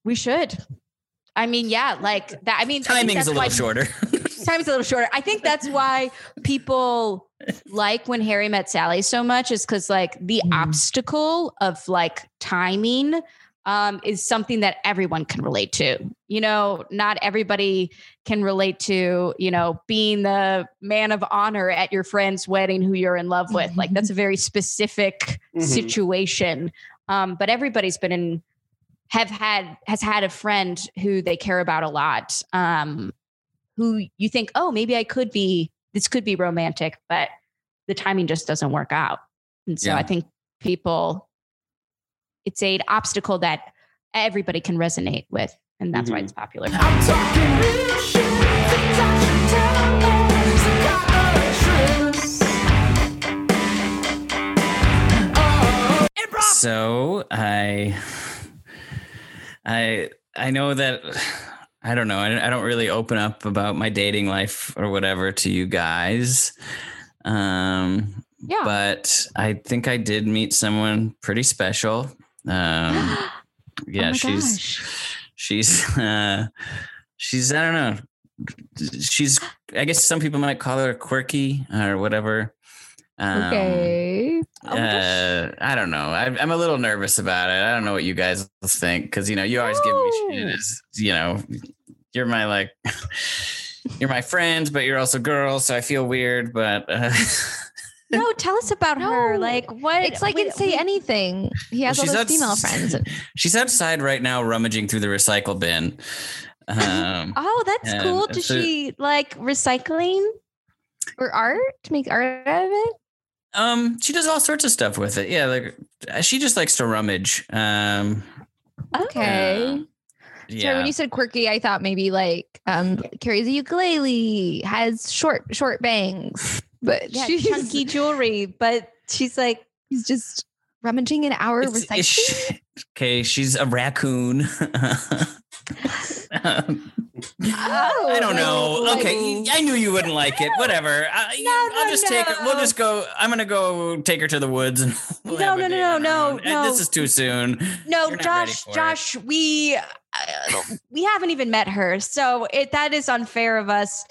I mean, yeah, like that. I mean, timing's a little shorter. Time's a little shorter. I think that's why people like When Harry Met Sally so much is because like the obstacle of like timing is something that everyone can relate to. Not everybody can relate to, being the man of honor at your friend's wedding who you're in love with. Like that's a very specific situation. But everybody's has had a friend who they care about a lot, who you think, oh, maybe this could be romantic, but the timing just doesn't work out. And so I think it's an obstacle that everybody can resonate with. And that's why it's popular. I'm talking real shit. Things I should tell me. So I know that I don't know. I don't really open up about my dating life or whatever to you guys. But I think I did meet someone pretty special. She's I don't know. I guess some people might call her quirky or whatever. Okay. I don't know. I'm a little nervous about it. I don't know what you guys think because you always give me shit as you're my you're my friend, but you're also girls, so I feel weird. But no, tell us about her. Like what? It's like say anything. He has all those female friends. She's outside right now, rummaging through the recycle bin. Oh, that's cool. Does she like recycling or art? To make art out of it? She does all sorts of stuff with it. Yeah, like she just likes to rummage. Okay. Yeah. So when you said quirky, I thought maybe like carries a ukulele, has short bangs, but she's chunky jewelry. But she's like he's just rummaging in our recycling. Okay, she's a raccoon. I don't know. Okay, I knew you wouldn't like it. Whatever. I'll just take her. We'll just go. I'm gonna go take her to the woods. And we'll have a day on our own. This is too soon. No, You're not ready for it. Josh, we haven't even met her, so that is unfair of us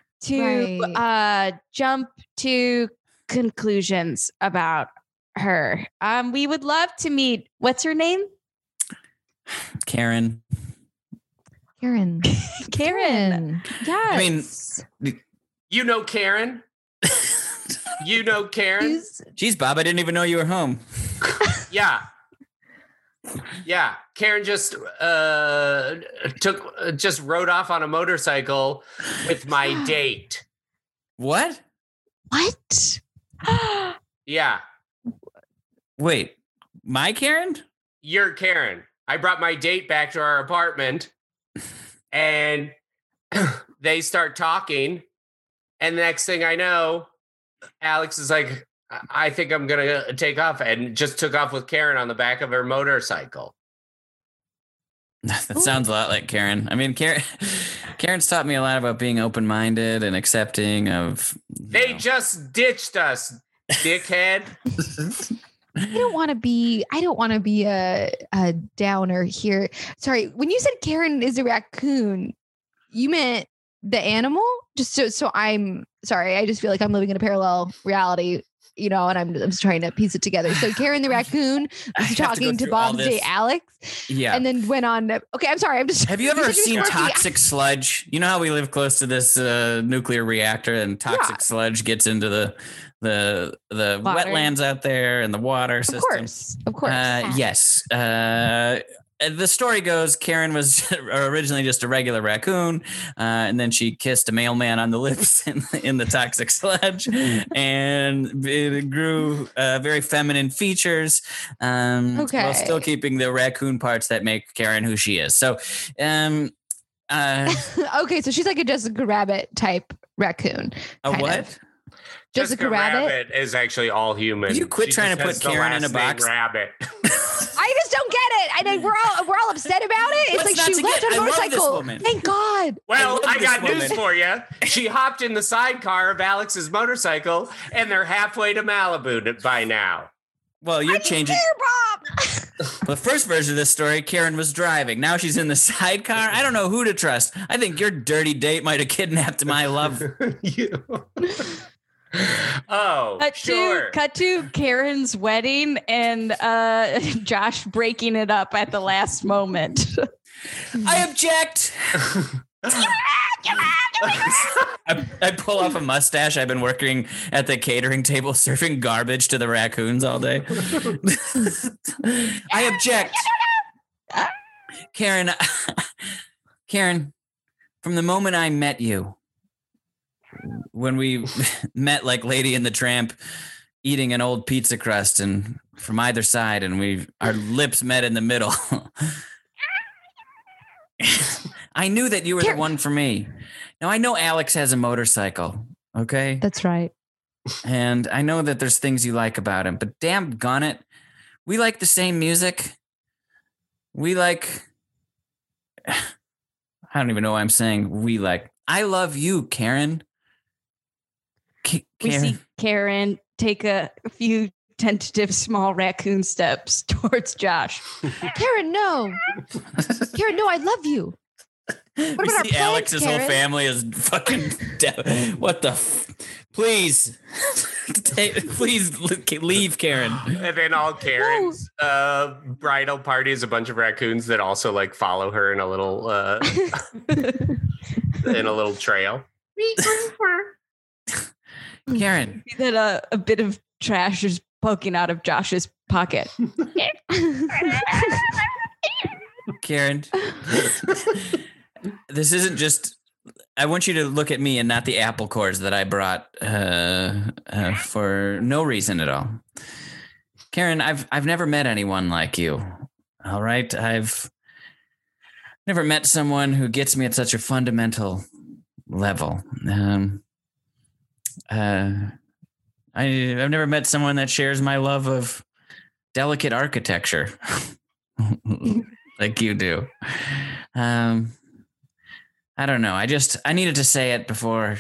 to jump to conclusions about her. We would love to meet. What's her name? Karen. Karen. Karen. Yes. I mean, You know Karen? You know Karen? geez, Bob, I didn't even know you were home. Yeah. Yeah. Karen just rode off on a motorcycle with my date. What? What? Yeah. Wait, my Karen? You're Karen. I brought my date back to our apartment and they start talking. And the next thing I know, Alex is like, I think I'm going to take off, and just took off with Karen on the back of her motorcycle. That sounds a lot like Karen. I mean, Karen's taught me a lot about being open-minded and accepting of. They just ditched us, dickhead. I don't want to be a downer here. Sorry, when you said Karen is a raccoon, you meant the animal? Just so I'm sorry. I just feel like I'm living in a parallel reality, and I'm just trying to piece it together. So Karen the raccoon was talking to Bob's date Alex. Yeah. And then went on to, okay, I'm sorry. Have you ever seen toxic sludge? You know how we live close to this nuclear reactor, and toxic sludge gets into the wetlands out there and the water system. Of course. Yes. The story goes, Karen was originally just a regular raccoon, and then she kissed a mailman on the lips in the toxic sludge, and it grew very feminine features, while still keeping the raccoon parts that make Karen who she is. So, okay, so she's like a Jessica Rabbit type raccoon. A kind what? of. Jessica Rabbit is actually all human. You quit trying to put Karen in a box. Rabbit. I just don't get it. I know we're all upset about it. It's What's like not she to left get? on a I love this motorcycle. woman. Thank God. Well, I love I this got news woman. for you. She hopped in the sidecar of Alex's motorcycle, and they're halfway to Malibu by now. Well, you're changing. Bob. The first version of this story, Karen was driving. Now she's in the sidecar. I don't know who to trust. I think your dirty date might have kidnapped my love. Oh, sure. Cut to Karen's wedding and Josh breaking it up at the last moment. I object. I pull off a mustache. I've been working at the catering table serving garbage to the raccoons all day. I object. Karen, from the moment I met you, when we met like Lady and the Tramp, eating an old pizza crust and from either side, and our lips met in the middle. I knew that you were the one for me. Now I know Alex has a motorcycle, okay? That's right. And I know that there's things you like about him, but damn gone it, we like the same music. We like, I don't even know what I'm saying. I love you, Karen. We see Karen take a few tentative small raccoon steps towards Josh. Karen, no. Karen, no, I love you. What We about our see plans, Alex's whole Karen? family is fucking what the please please leave, Karen. And then all Karen's bridal party is a bunch of raccoons that also like follow her in a little trail. Karen, That a bit of trash is poking out of Josh's pocket. Karen, this isn't just. I want you to look at me and not the apple cores that I brought for no reason at all. Karen, I've never met anyone like you. All right, I've never met someone who gets me at such a fundamental level. I've never met someone that shares my love of delicate architecture. like you do. I don't know. I needed to say it before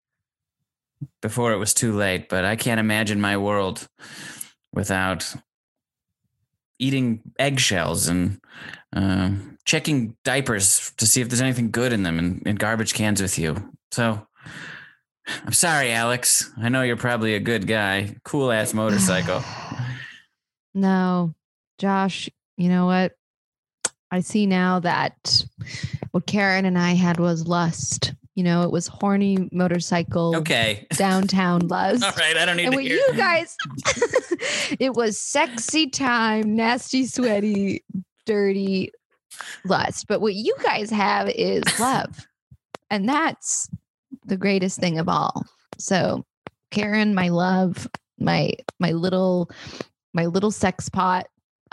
it was too late, but I can't imagine my world without eating eggshells and checking diapers to see if there's anything good in them and garbage cans with you. So I'm sorry, Alex. I know you're probably a good guy. Cool ass motorcycle. No, Josh, you know what? I see now that what Karen and I had was lust. You know, it was horny motorcycle Okay. downtown lust. All right. I don't need And to what hear. you guys, it was sexy time, nasty, sweaty, dirty lust. But what you guys have is love. And that's the greatest thing of all. So Karen, my love, my little sex pot.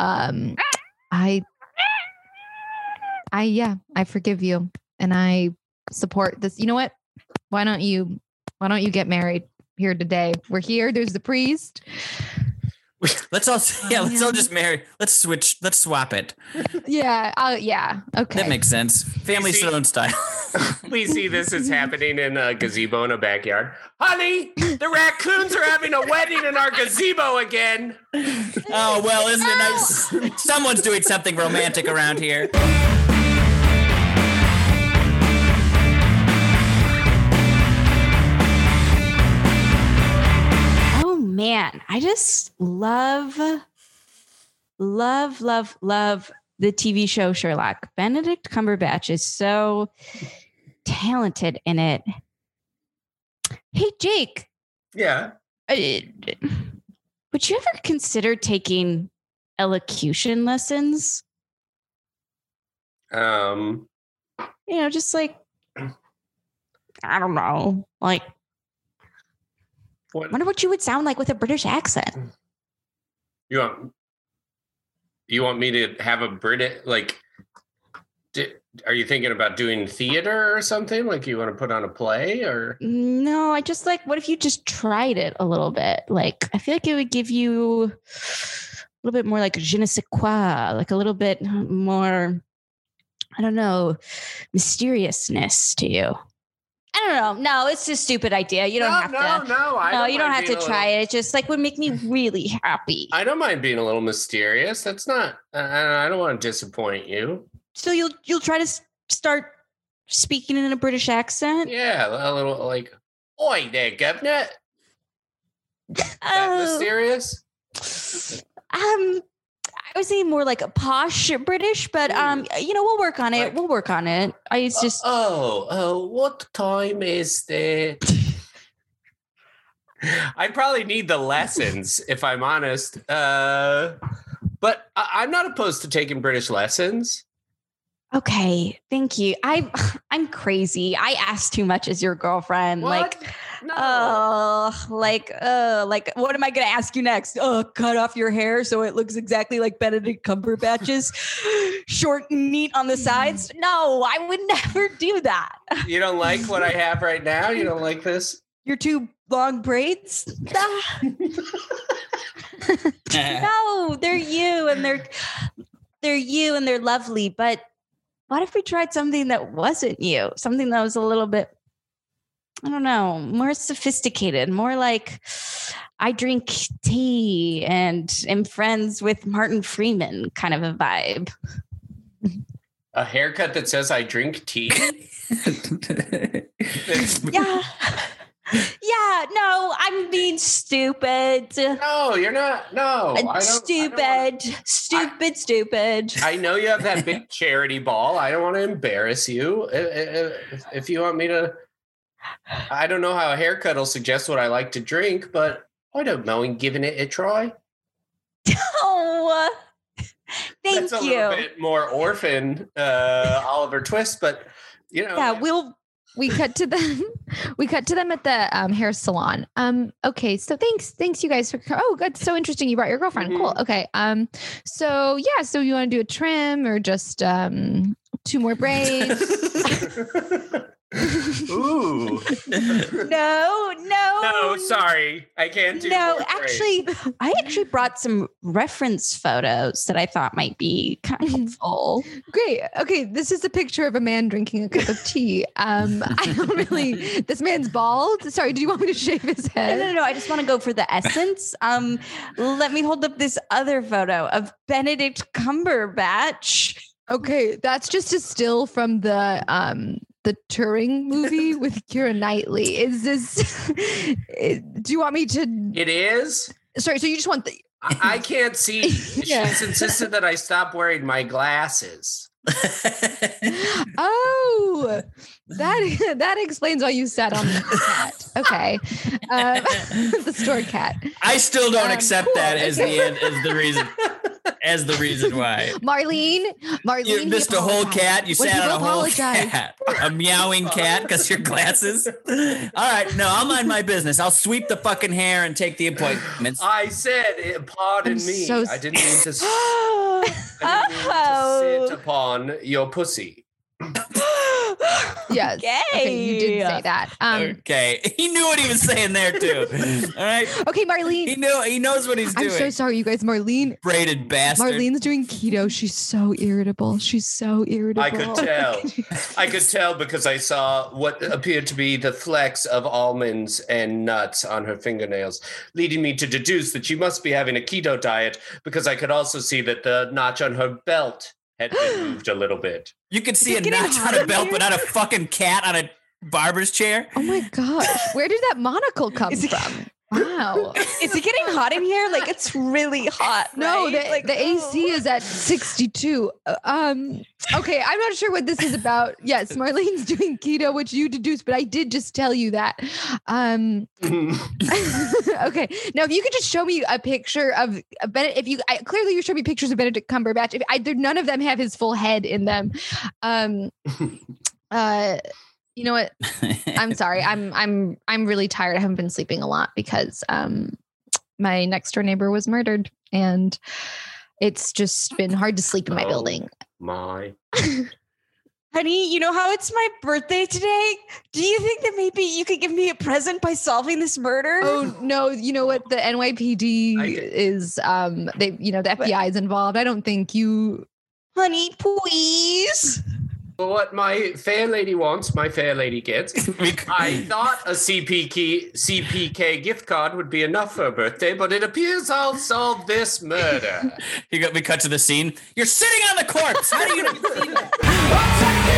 I forgive you and I support this. You know what? Why don't you get married here today? We're here. There's the priest. Let's all just marry. Let's swap it. Yeah. Yeah. Okay. That makes sense. Family See- Stone style. We see this is happening in a gazebo in a backyard. Honey, the raccoons are having a wedding in our gazebo again. Oh, well, isn't it nice? Someone's doing something romantic around here. Oh man, I just love the TV show Sherlock. Benedict Cumberbatch is so talented in it. Hey, Jake, Yeah. would you ever consider taking elocution lessons? Just like, I don't know, like, What wonder what you would sound like with a British accent. you want me to have a British are you thinking about doing theater or something? Like you want to put on a play or? No, I just like, what if you just tried it a little bit? Like, I feel like it would give you a little bit more like je ne sais quoi, like a little bit more, I don't know, mysteriousness to you. I don't know. No, it's a stupid idea. You don't have to. No, You don't have to try it. It just like would make me really happy. I don't mind being a little mysterious. That's not. I don't want to disappoint you. So you'll try to start speaking in a British accent. Yeah, a little like, "Oi there, governor." That mysterious. I would say more like a posh British, but we'll work on it. Like- We'll work on it. It's just What time is it? I probably need the lessons if I'm honest. But I'm not opposed to taking British lessons. okay. Thank you. I'm crazy. I ask too much as your girlfriend. What? Like, what am I going to ask you next? Oh, cut off your hair so it looks exactly like Benedict Cumberbatch's, short and neat on the sides. No, I would never do that. You don't like what I have right now? You don't like this? Your two long braids? No, they're you and they're lovely. But what if we tried something that wasn't you? Something that was a little bit, I don't know, more sophisticated, more like I drink tea and am friends with Martin Freeman kind of a vibe. A haircut that says I drink tea? Yeah. Yeah, no, I'm being stupid. No, you're not. No, I don't. Stupid. I know you have that big charity ball. I don't want to embarrass you. If you want me to, I don't know how a haircut will suggest what I like to drink, but I don't mind giving it a try. Oh, thank That's a you. little bit more orphan Oliver Twist, but Yeah, we cut to them at the hair salon. Okay, so thanks you guys for good, so interesting, you brought your girlfriend. Cool. Okay. So you want to do a trim or just 2 more braids? Ooh. No. No, sorry. I can't do No, more praise. actually, I actually brought some reference photos that I thought might be kind of helpful. Great. Okay, this is a picture of a man drinking a cup of tea. I don't really. This man's bald. Sorry, do you want me to shave his head? No. I just want to go for the essence. Let me hold up this other photo of Benedict Cumberbatch. Okay, that's just a still from the Turing movie with Keira Knightley. Is this? Do you want me to? It is. Sorry, so you just want the? I can't see. Yeah. She's insisted that I stop wearing my glasses. Oh, that explains why you sat on the cat. Okay, the store cat. I still don't accept cool. that as the reason why. Marlene, You missed a whole cat. You When sat on a people whole apologize. cat, a meowing cat because your glasses. All right, no, I'll mind my business. I'll sweep the fucking hair and take the appointments. I said, pardon I'm me. so I didn't mean to. Oh. I didn't mean to sit upon your pussy. Yes. Okay, you did say that. Okay, he knew what he was saying there too. All right, Okay, Marlene. he knows what he's I'm doing. so sorry, you guys. Marlene. Braided bastard. Marlene's doing keto. She's so irritable. She's so irritable. I could tell. I could tell because I saw what appeared to be the flecks of almonds and nuts on her fingernails, leading me to deduce that she must be having a keto diet because I could also see that the notch on her belt had been moved a little bit. You could see it a getting notch hot on a in belt, here? but not a fucking cat on a barber's chair. Oh my gosh. Where did that monocle come Is it- from? Wow. Is it getting hot in here? Like it's really hot. No, right? the AC is at 62. Okay, I'm not sure what this is about. Yes, Marlene's doing keto, which you deduced, but I did just tell you that. Okay, now if you could just show me a picture of Benedict, clearly you showed me pictures of Benedict Cumberbatch. None of them have his full head in them. You know what? I'm sorry. I'm really tired. I haven't been sleeping a lot because my next door neighbor was murdered, and it's just been hard to sleep in my Oh. building. My. Honey, you know how it's my birthday today? Do you think that maybe you could give me a present by solving this murder? Oh no! You know what? The NYPD is the FBI is involved. I don't think you. Honey, please. What my fair lady wants, my fair lady gets. I thought a CPK gift card would be enough for a birthday, but it appears I'll solve this murder. We cut to the scene. You're sitting on the corpse. How do you not see that?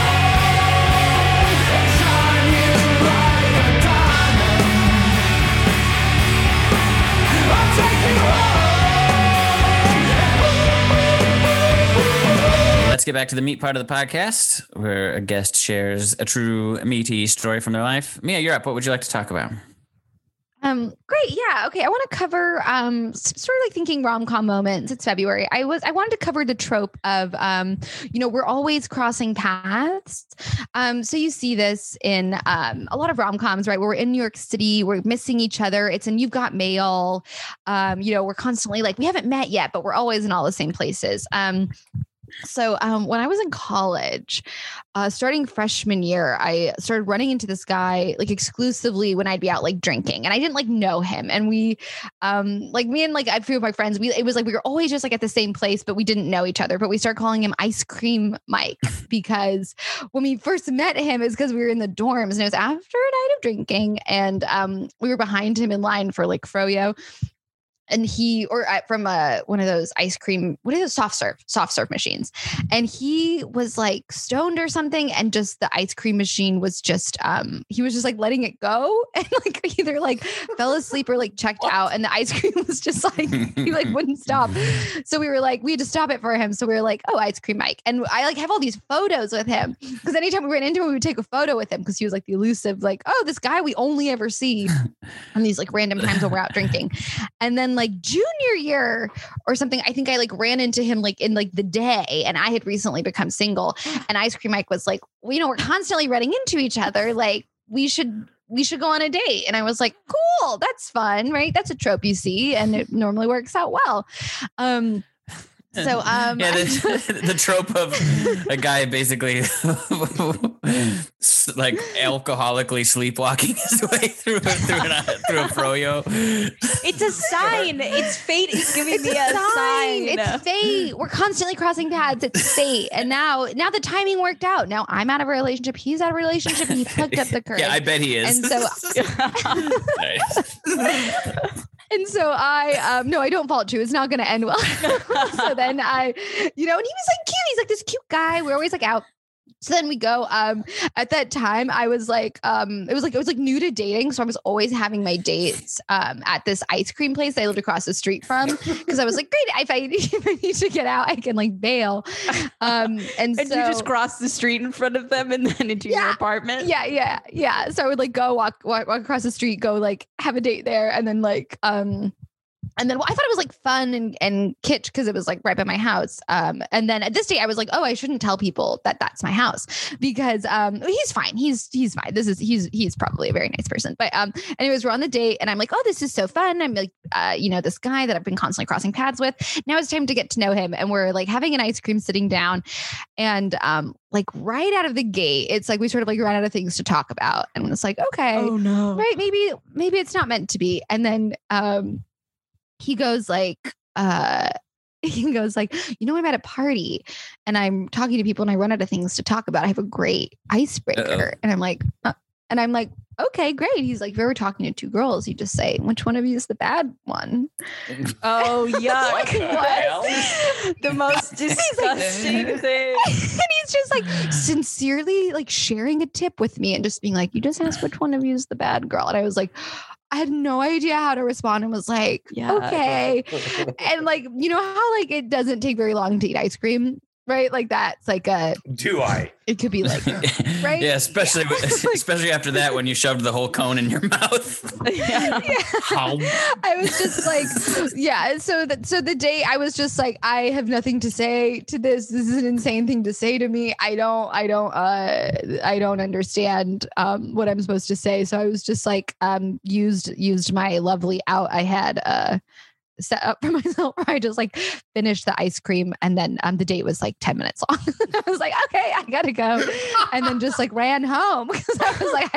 Let's get back to the meat part of the podcast, where a guest shares a true meaty story from their life. Mia, you're up. What would you like to talk about? Great. Yeah. Okay. I want to cover sort of like thinking rom-com moments. It's February. I wanted to cover the trope of we're always crossing paths. So you see this in a lot of rom-coms, right? Where we're in New York City, we're missing each other. It's in You've Got Mail. We're constantly like, we haven't met yet, but we're always in all the same places. So when I was in college, starting freshman year, I started running into this guy like exclusively when I'd be out like drinking, and I didn't like know him. And we, me and like a few of my friends, it was like we were always just like at the same place, but we didn't know each other. But we started calling him Ice Cream Mike because when we first met him, it was because we were in the dorms, and it was after a night of drinking, and we were behind him in line for like froyo. And from one of those ice cream, what are those soft serve machines? And he was like stoned or something. And just the ice cream machine was just, he was just like letting it go and like either like fell asleep or like checked out. And the ice cream was just like, he like wouldn't stop. So we were like, we had to stop it for him. So we were like, oh, Ice Cream Mike. And I like have all these photos with him because anytime we ran into him, we would take a photo with him because he was like the elusive, like, oh, this guy we only ever see on these like random times when we're out drinking. And then like junior year or something, I think I like ran into him like in like the day, and I had recently become single, and Ice Cream Mike was like, well, we're constantly running into each other. Like we should go on a date. And I was like, cool, that's fun, right? That's a trope you see, and it normally works out well. So Yeah, the trope of a guy basically like alcoholically sleepwalking his way through a froyo. It's a sign. It's fate is giving me a sign. It's fate. We're constantly crossing paths. It's fate. And now the timing worked out. Now I'm out of a relationship. He's out of a relationship. And he plucked up the courage. Yeah, I bet he is. And so, and so no, I don't fault you. It's not going to end well. So then and he was like cute. He's like this cute guy. We're always like out. So then we go, at that time I was like, it was like new to dating. So I was always having my dates, at this ice cream place I lived across the street from. Cause I was like, great. If I need to get out, I can like bail. And And so you just cross the street in front of them and then into your apartment. Yeah. So I would like go walk across the street, go like have a date there. And then like, and then I thought it was like fun and kitsch because it was like right by my house. And then at this date I was like, oh, I shouldn't tell people that that's my house because he's fine. He's fine. He's probably a very nice person. But anyways, we're on the date and I'm like, oh, this is so fun. I'm like, this guy that I've been constantly crossing paths with. Now it's time to get to know him. And we're like having an ice cream sitting down. And like right out of the gate, it's like we sort of like ran out of things to talk about. And it's like, okay, Oh no. right, maybe it's not meant to be. And then he goes like, I'm at a party and I'm talking to people and I run out of things to talk about. I have a great icebreaker. And I'm like, okay, great. He's like, if you were talking to two girls, you just say, which one of you is the bad one? Oh yeah. What the hell? The most disgusting thing. And he's just like sincerely like sharing a tip with me and just being like, you just asked which one of you is the bad girl. And I was like, I had no idea how to respond and was like, okay. And like, you know how like it doesn't take very long to eat ice cream, right? Like that's like Do I? it could be like, right? Yeah, especially after that when you shoved the whole cone in your mouth. Yeah. I was just like, yeah. So the day I was just like, I have nothing to say to this. This is an insane thing to say to me. I don't understand what I'm supposed to say. So I was just like, used my lovely out I had set up for myself where I just like finished the ice cream and then the date was like 10 minutes long. I was like, okay, I gotta go. And then just like ran home because I was like, I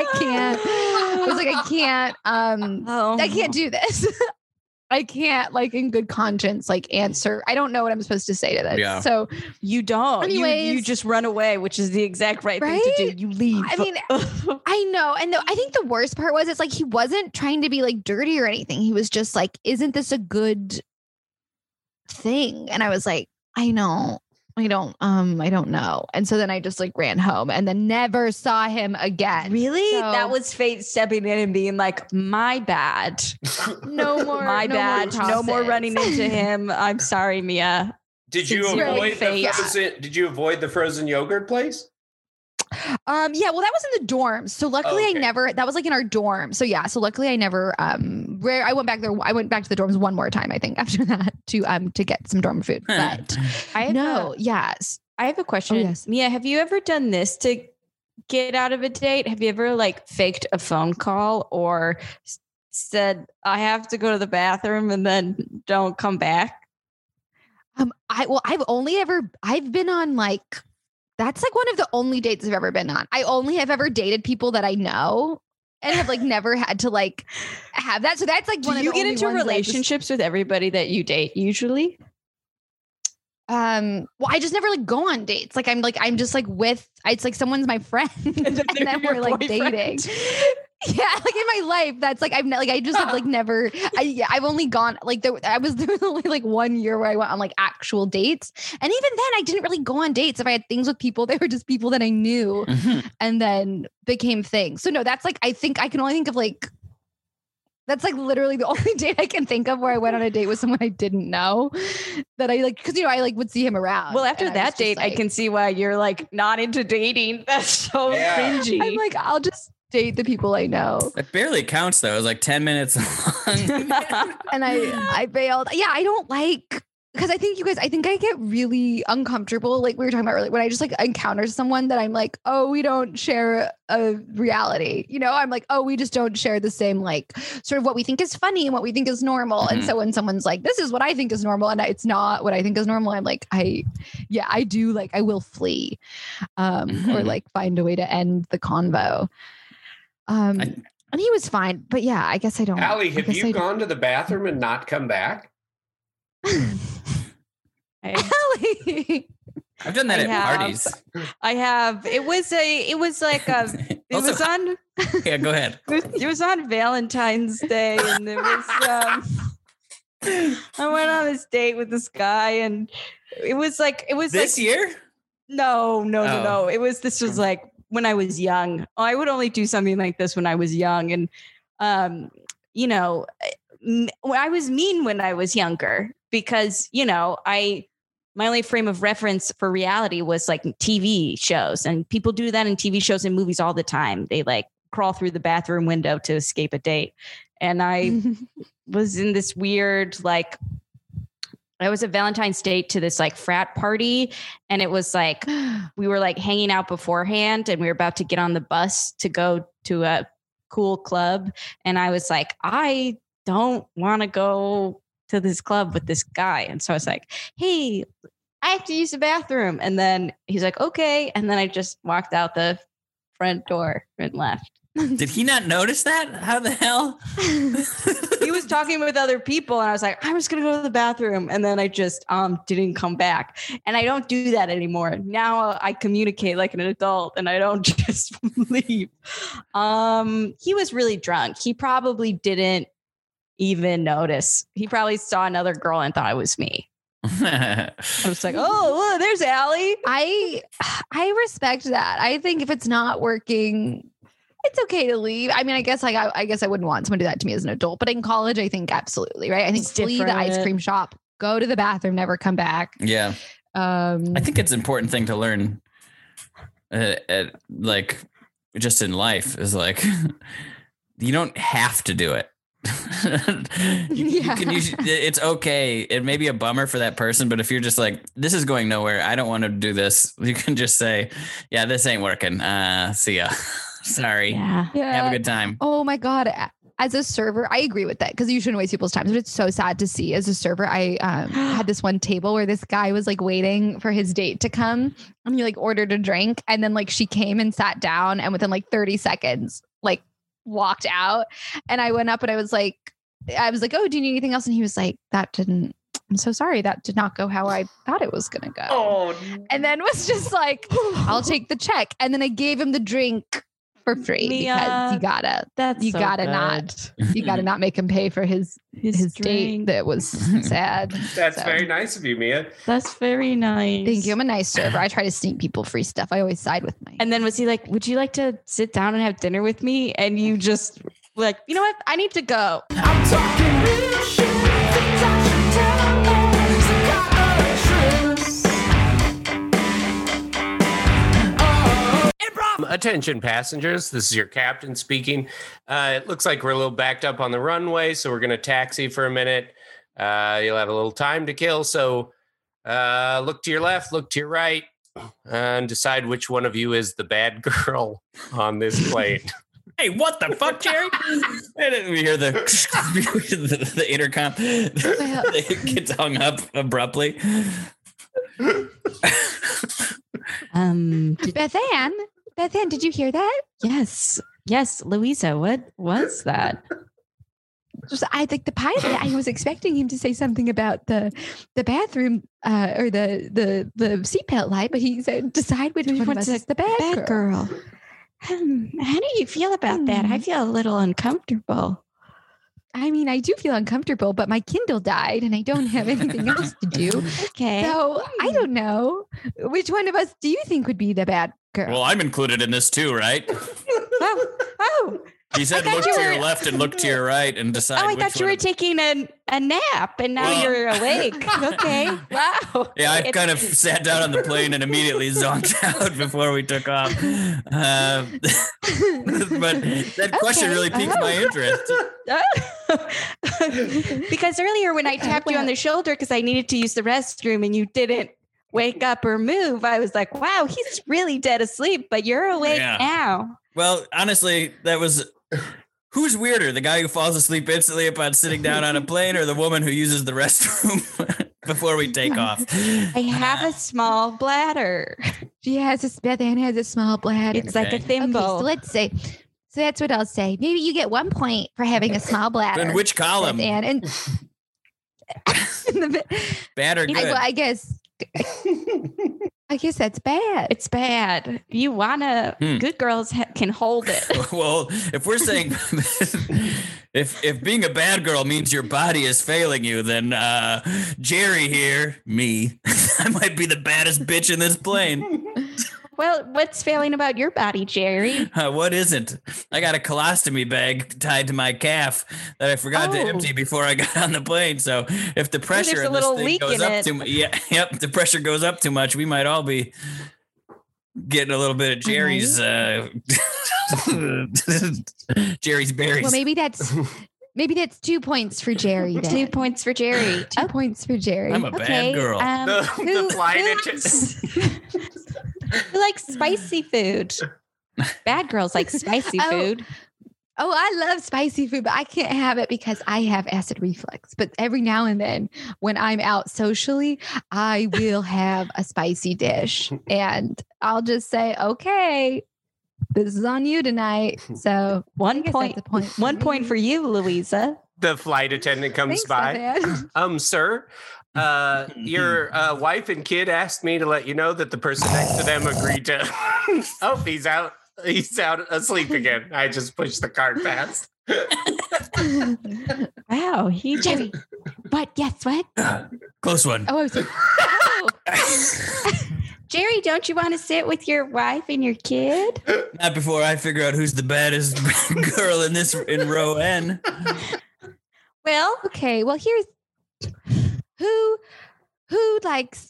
can't do this. I can't like in good conscience like answer. I don't know what I'm supposed to say to this. Yeah. So You don't. Anyways. You just run away, which is the exact right thing to do. You leave. I mean, I know. And I think the worst part was it's like he wasn't trying to be like dirty or anything. He was just like, isn't this a good thing? And I was like, I don't know. And so then I just like ran home and then never saw him again. Really? So- That was fate stepping in and being like, my bad. No more. My no bad. More No more crosses. running into him. I'm sorry, Mia. Did you Sincerely avoid fate. Did you avoid the frozen yogurt place? Yeah, well, that was in the dorms. So luckily Okay. that was like in our dorm. So yeah, so luckily I never I went back to the dorms one more time, I think, after that to get some dorm food. But I have yes. I have a question. Oh, yes. Mia, have you ever done this to get out of a date? Have you ever like faked a phone call or said, I have to go to the bathroom and then don't come back? I've been on like, that's like one of the only dates I've ever been on. I only have ever dated people that I know and have like never had to like have that. So that's like Do one of you the get only into ones that I just- relationships with everybody that you date usually? well, I just never like go on dates. Like I'm just like it's like someone's my friend and then Your we're like boyfriend. dating. Yeah, like in my life, that's like I just have like never. I've only gone like there was only like 1 year where I went on like actual dates, and even then I didn't really go on dates. If I had things with people, they were just people that I knew, and then became things. So no, that's like I think I can only think of like. That's like literally the only date I can think of where I went on a date with someone I didn't know that I like, cause I like would see him around. Well, after and I was that just date, I like- can see why you're like not into dating. That's so Yeah. cringy. I'm like, I'll just date the people I know. That barely counts though. It was like 10 minutes long. And I bailed. Yeah, I don't like because I think I get really uncomfortable. Like we were talking about earlier, when I just like encounter someone that I'm like, oh, we don't share a reality. You know, I'm like, oh, we just don't share the same, like sort of what we think is funny and what we think is normal. And so when someone's like, this is what I think is normal, and it's not what I think is normal, I'm like, I do, like, I will flee, or like find a way to end the convo. And he was fine, but yeah, I guess I don't. Allie, have you gone to the bathroom and not come back? Allie. I've done that at parties. I have. It was like a. It Also- was on. Yeah, go ahead. It was on Valentine's Day, and it was. I went on this date with this guy, and it was This year? No. This was Hmm. like when I was young. I would only do something like this when I was young, and you know, I was mean when I was younger because my only frame of reference for reality was like TV shows, and people do that in TV shows and movies all the time. They like crawl through the bathroom window to escape a date. And I was in this weird, like, I was a Valentine's date to this like frat party. And it was like, we were like hanging out beforehand and we were about to get on the bus to go to a cool club. And I was like, I don't want to go to this club with this guy. And so I was like, hey, I have to use the bathroom. And then he's like, okay. And then I just walked out the front door and left. Did he not notice that? How the hell? He was talking with other people and I was like, I'm just going to go to the bathroom. And then I just didn't come back. And I don't do that anymore. Now I communicate like an adult and I don't just leave. He was really drunk. He probably didn't even notice. He probably saw another girl and thought it was me. I was like, oh, look, there's Allie. I respect that. I think if it's not working, it's okay to leave. I mean, I guess I wouldn't want someone to do that to me as an adult, but in college, I think absolutely, right? I think It's flee the ice different. cream shop, go to the bathroom, never come back. Yeah. I think it's an important thing to learn, like just in life, is like you don't have to do it. You can it's okay. It may be a bummer for that person, but if you're just like, this is going nowhere, I don't want to do this, you can just say, yeah, this ain't working. See ya. Sorry. Yeah. Have a good time. Oh my God. As a server, I agree with that because you shouldn't waste people's time. But it's so sad to see. As a server, I had this one table where this guy was like waiting for his date to come and he like ordered a drink. And then like she came and sat down and within like 30 seconds, like walked out. And I went up and I was like, oh, do you need anything else? And he was like, I'm so sorry. That did not go how I thought it was going to go. Oh, And then was just like, I'll take the check. And then I gave him the drink for free because you gotta not make him pay for his date drink. that was sad. that's So, very nice of you, Mia. That's very nice. Thank you. I'm a nice server. I try to sneak people free stuff. I always side with my. And then was he like, would you like to sit down and have dinner with me? And you just like, you know what? I need to go. I'm talking real shit. Things I should tell me. So got a truth. Oh, improv. Attention passengers, this is your captain speaking. It looks like we're a little backed up on the runway, so we're going to taxi for a minute. You'll have a little time to kill, so look to your left, look to your right, and decide which one of you is the bad girl on this plane. Hey, what the fuck, Jerry? And we hear the intercom. It gets hung up abruptly. Beth Ann, did you hear that? Yes, Louisa, what was that? I think the pilot. I was expecting him to say something about the bathroom or the seatbelt light, but he said decide which one of us is the bad girl. How do you feel about that? I feel a little uncomfortable. I mean, I do feel uncomfortable, but my Kindle died and I don't have anything else to do. Okay. So I don't know. Which one of us do you think would be the bad girl? Well, I'm included in this too, right? Oh, He said I thought look you to were- your left and look to your right and decide I which thought you one were of- taking a nap and now Well- you're awake. Okay. Wow. Yeah, I kind of sat down on the plane and immediately zonked out before we took off. But that question really piqued my interest. Because earlier when I tapped you on the shoulder because I needed to use the restroom and you didn't wake up or move, I was like, wow, he's really dead asleep, but you're awake Yeah. now. Well, honestly, that was. Who's weirder, the guy who falls asleep instantly upon sitting down on a plane, or the woman who uses the restroom before we take off? I have a small bladder. She has a Beth Ann has a small bladder. It's like a Okay. thimble. Okay, so let's say. So that's what I'll say. Maybe you get 1 point for having a small bladder. In which column? Beth Ann. And Bad or good? I guess that's bad. It's bad. You wanna good girls can hold it. Well, if we're saying if being a bad girl means your body is failing you, then Jerry here, me, I might be the baddest bitch in this plane. Well, what's failing about your body, Jerry? What isn't? I got a colostomy bag tied to my calf that I forgot to Oh. empty before I got on the plane. So if the pressure there's a in this little thing leak goes in up it. too much, if the pressure goes up too much, we might all be getting a little bit of Jerry's Jerry's berries. Well, maybe that's 2 points for Jerry. Then. 2 points for Jerry. 2 points for Jerry. I'm a bad girl. The flight attendant. Who likes spicy food? Bad girls like spicy Oh. food. Oh, I love spicy food, but I can't have it because I have acid reflux. But every now and then, when I'm out socially, I will have a spicy dish, and I'll just say, "Okay, this is on you tonight." So I 1 guess point. that's a point for 1 me. point for you, Louisa. The flight attendant comes Thanks, by. Beth Sir, your wife and kid asked me to let you know that the person next to them agreed to. Oh, he's out. He's out asleep again. I just pushed the cart past. Wow, he Jerry. What? Yes. What? Close one. Oh, I was like, Jerry, don't you want to sit with your wife and your kid? Not before I figure out who's the baddest girl in row N. Well, okay. Well, here's who likes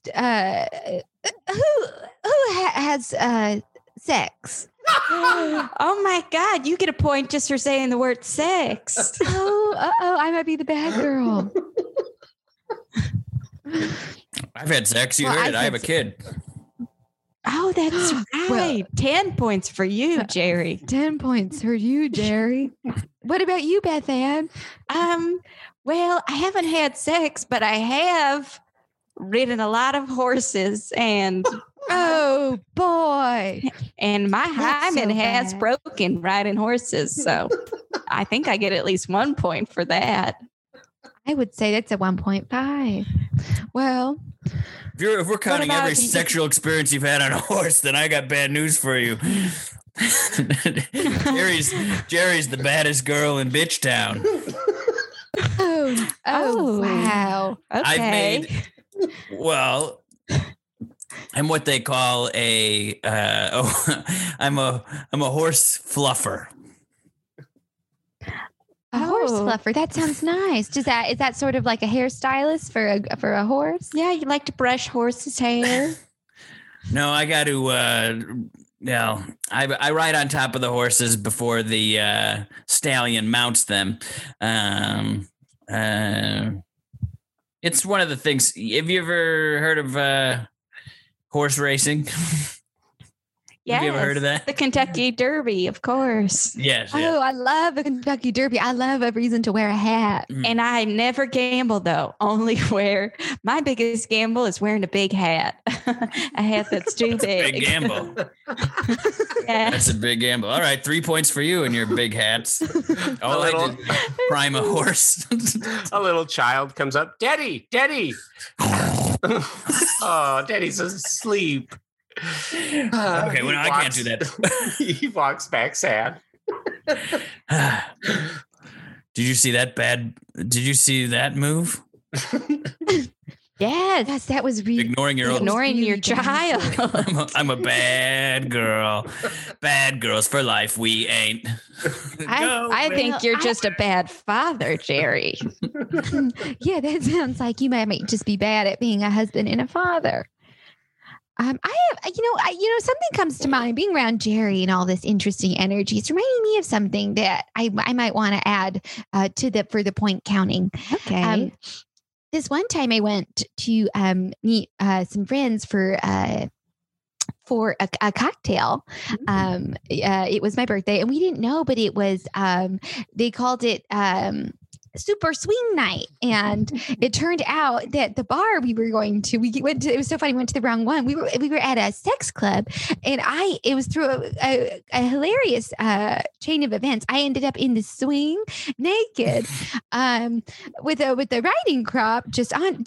has sex. oh my God, you get a point just for saying the word sex. Oh, I might be the bad girl. I've had sex. You Well, heard it. I have a had kid. Oh, that's right. 10 points for you, Jerry. 10 points for you, Jerry. What about you, Beth Ann? Well, I haven't had sex, but I have ridden a lot of horses and Oh boy. my That's so hymen has bad. broken riding horses. So I think I get at least 1 point for that. I would say that's a 1.5. Well, If we're counting about every you? sexual experience you've had on a horse, then I got bad news for you. Jerry's the baddest girl in Bitch Town. oh, wow. Okay. I'm what they call I'm a horse fluffer. A horse Oh. fluffer. That sounds nice. Is that sort of like a hairstylist for a horse? Yeah, you like to brush horses' hair. No, I got to. No, I ride on top of the horses before the stallion mounts them. It's one of the things. Have you ever heard of horse racing? Have you ever heard of that? The Kentucky Derby, of course. Yes. Oh, I love the Kentucky Derby. I love a reason to wear a hat. And I never gamble though. Only wear my biggest gamble is wearing a big hat. A hat that's too big. Big gamble. Yeah. That's a big gamble. All right, 3 points for you and your big hats. All I did was prime a horse. A little child comes up. Daddy, Daddy. Oh, Daddy's asleep. Okay, well, no, I can't do that. He walks back sad. Did you see that Did you see that move? Yes, that was really Ignoring your own. Ignoring your really bad. child. I'm a bad girl. Bad girls for life. We ain't. I think you're just a bad father, Jerry. Yeah, that sounds like you might just be bad at being a husband and a father. I have, something comes to mind. Being around Jerry and all this interesting energy, it's reminding me of something that I might want to add for the point counting. Okay. This one time I went to meet some friends for a cocktail. It was my birthday, and we didn't know, but it was they called it super swing night, and it turned out that the bar we went to, it was so funny, we went to the wrong one. We were at a sex club, and it was through a hilarious chain of events. I ended up in the swing naked, with a riding crop just from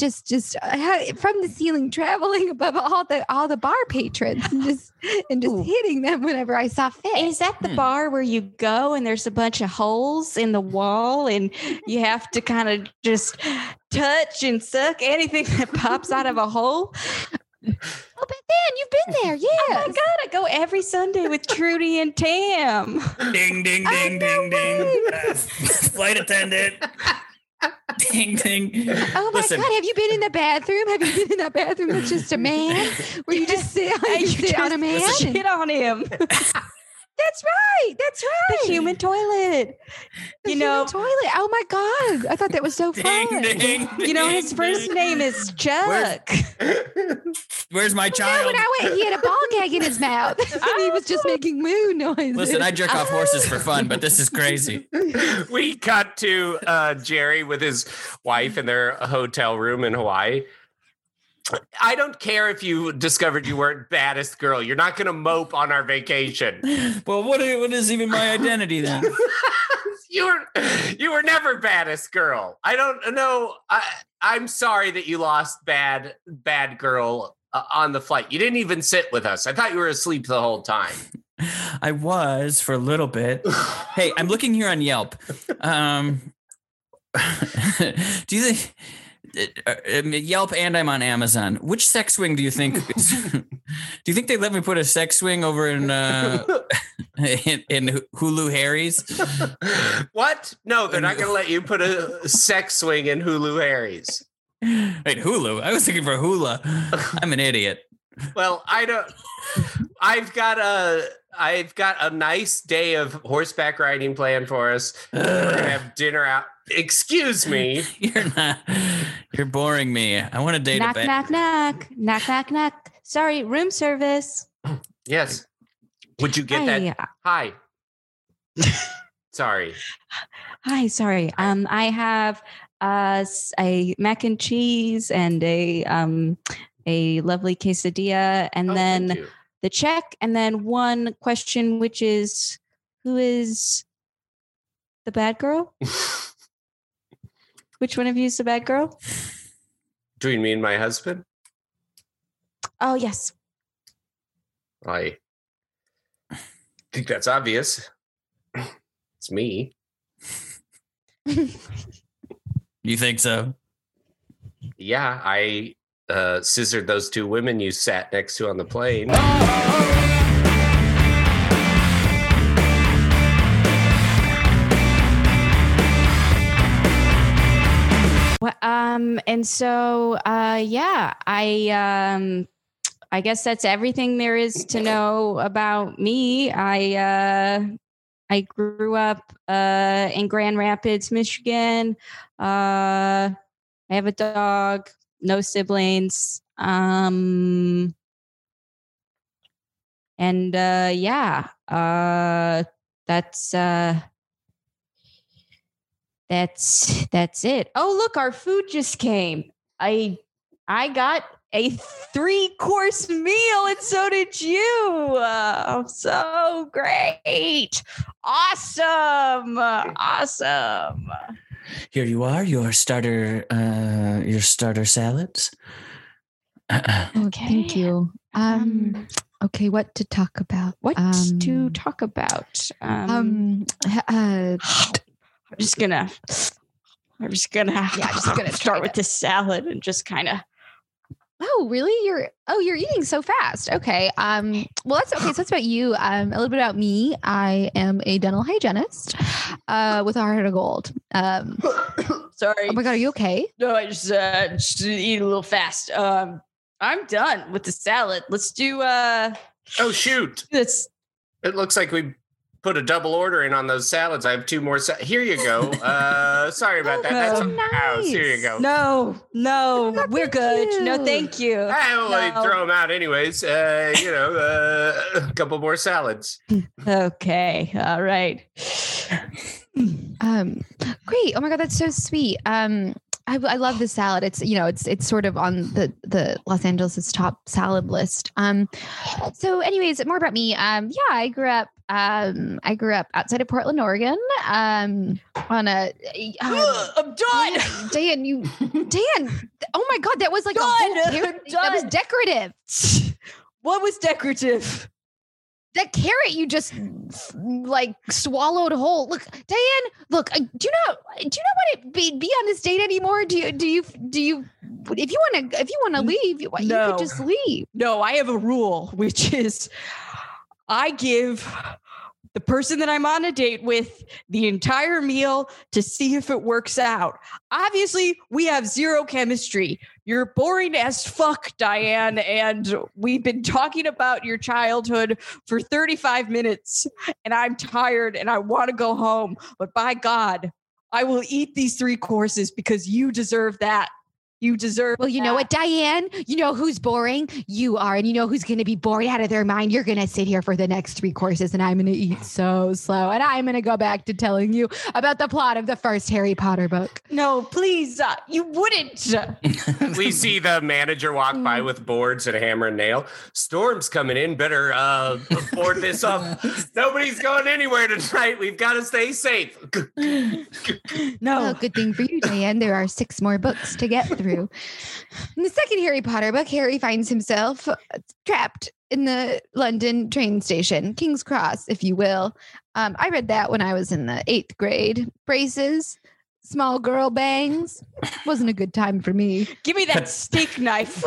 the ceiling, traveling above all the bar patrons, and just hitting them whenever I saw fit. Is that the bar where you go and there's a bunch of holes in the wall and you have to kind of just touch and suck anything that pops out of a hole? Oh, Beth Ann, you've been there. Yes. Oh my God, I go every Sunday with Trudy and Tam. Ding, ding, ding, ding, ding. Flight attendant. Ding, ding. Oh my God, have you been in the bathroom? Have you been in that bathroom that's just a man? Where you just sit on a man? Shit on him. That's right. The human toilet. The human toilet. Oh my God. I thought that was so fun. Ding, ding, His first name is Chuck. Where's my Yeah, child? when I went, he had a ball gag in his mouth. And he was just making moo noises. Listen, I jerk off horses for fun, but this is crazy. We cut to Jerry with his wife in their hotel room in Hawaii. I don't care if you discovered you weren't baddest girl. You're not going to mope on our vacation. Well, what is even my identity then? You were never baddest girl. I don't know. I'm sorry that you lost bad girl on the flight. You didn't even sit with us. I thought you were asleep the whole time. I was for a little bit. Hey, I'm looking here on Yelp. Do you think Yelp, and I'm on Amazon? Which sex swing do you think? Do you think they let me put a sex swing over in Hulu Harry's? What? No, they're not going to let you put a sex swing in Hulu Harry's. Wait, Hulu? I was thinking for hula. I'm an idiot. Well, I don't. I've got a nice day of horseback riding planned for us. We're gonna have dinner out. Excuse me. You're boring me. I want to date Knock, a knock, knock. Knock, knock, knock. Sorry, room service. Yes. Would you get that? Hi. Sorry. Hi, sorry. I have a mac and cheese and a lovely quesadilla, and then thank you. the check, and then one question, which is, who is the bad girl? Which one of you is the bad girl? Do you mean my husband? Oh, yes. I think that's obvious. It's me. You think so? Yeah, I scissored those two women you sat next to on the plane. Well, and so, yeah, I guess that's everything there is to know about me. I grew up in Grand Rapids, Michigan. I have a dog, no siblings. And yeah, that's it. Oh, look, our food just came. I got a 3-course meal, and so did you. So great. Awesome. Here you are, your starter salads. Oh, thank you. Okay, what to talk about? What to talk about? I'm just gonna start with the salad and just kind of. Oh, really? You're eating so fast. Okay. Well, that's okay. So that's about you. A little bit about me. I am a dental hygienist with a heart of gold. Sorry. Oh my God, are you okay? No, I just eat a little fast. I'm done with the salad. Let's do Oh, shoot. this. It looks like we put a double order in on those salads. I have 2 more. Here you go. Sorry about that. That's Oh, a house. Here you go. No, we're good. No, you. thank you. I only No. throw them out anyways. A couple more salads. Okay, all right. Great. Oh my god, that's so sweet. I love the salad. It's sort of on the Los Angeles top salad list. So anyways, more about me. I grew up outside of Portland, Oregon. On a I'm done. Dan, oh my god, that was like a Done. whole I'm carrot. That was done. decorative. What was decorative? That carrot you just like swallowed whole. Look, Diane. Look, do you not want to be on this date anymore? Do you? If you want to leave, you No. could just leave. No, I have a rule, which is I give the person that I'm on a date with the entire meal to see if it works out. Obviously, we have zero chemistry. You're boring as fuck, Diane, and we've been talking about your childhood for 35 minutes, and I'm tired and I want to go home. But by God, I will eat these 3 courses because you deserve that. You deserve Well, you know what, Diane? You know who's boring? You are. And you know who's going to be bored out of their mind? You're going to sit here for the next 3 courses and I'm going to eat so slow. And I'm going to go back to telling you about the plot of the first Harry Potter book. No, please, you wouldn't. We see the manager walk by with boards and a hammer and nail. Storm's coming in. Better board this up. Nobody's going anywhere tonight. We've got to stay safe. No. Well, good thing for you, Diane. There are 6 more books to get through. In the second Harry Potter book, Harry finds himself trapped in the London train station, King's Cross, if you will. I read that when I was in the 8th grade. Braces, small girl bangs. Wasn't a good time for me. Give me that steak knife.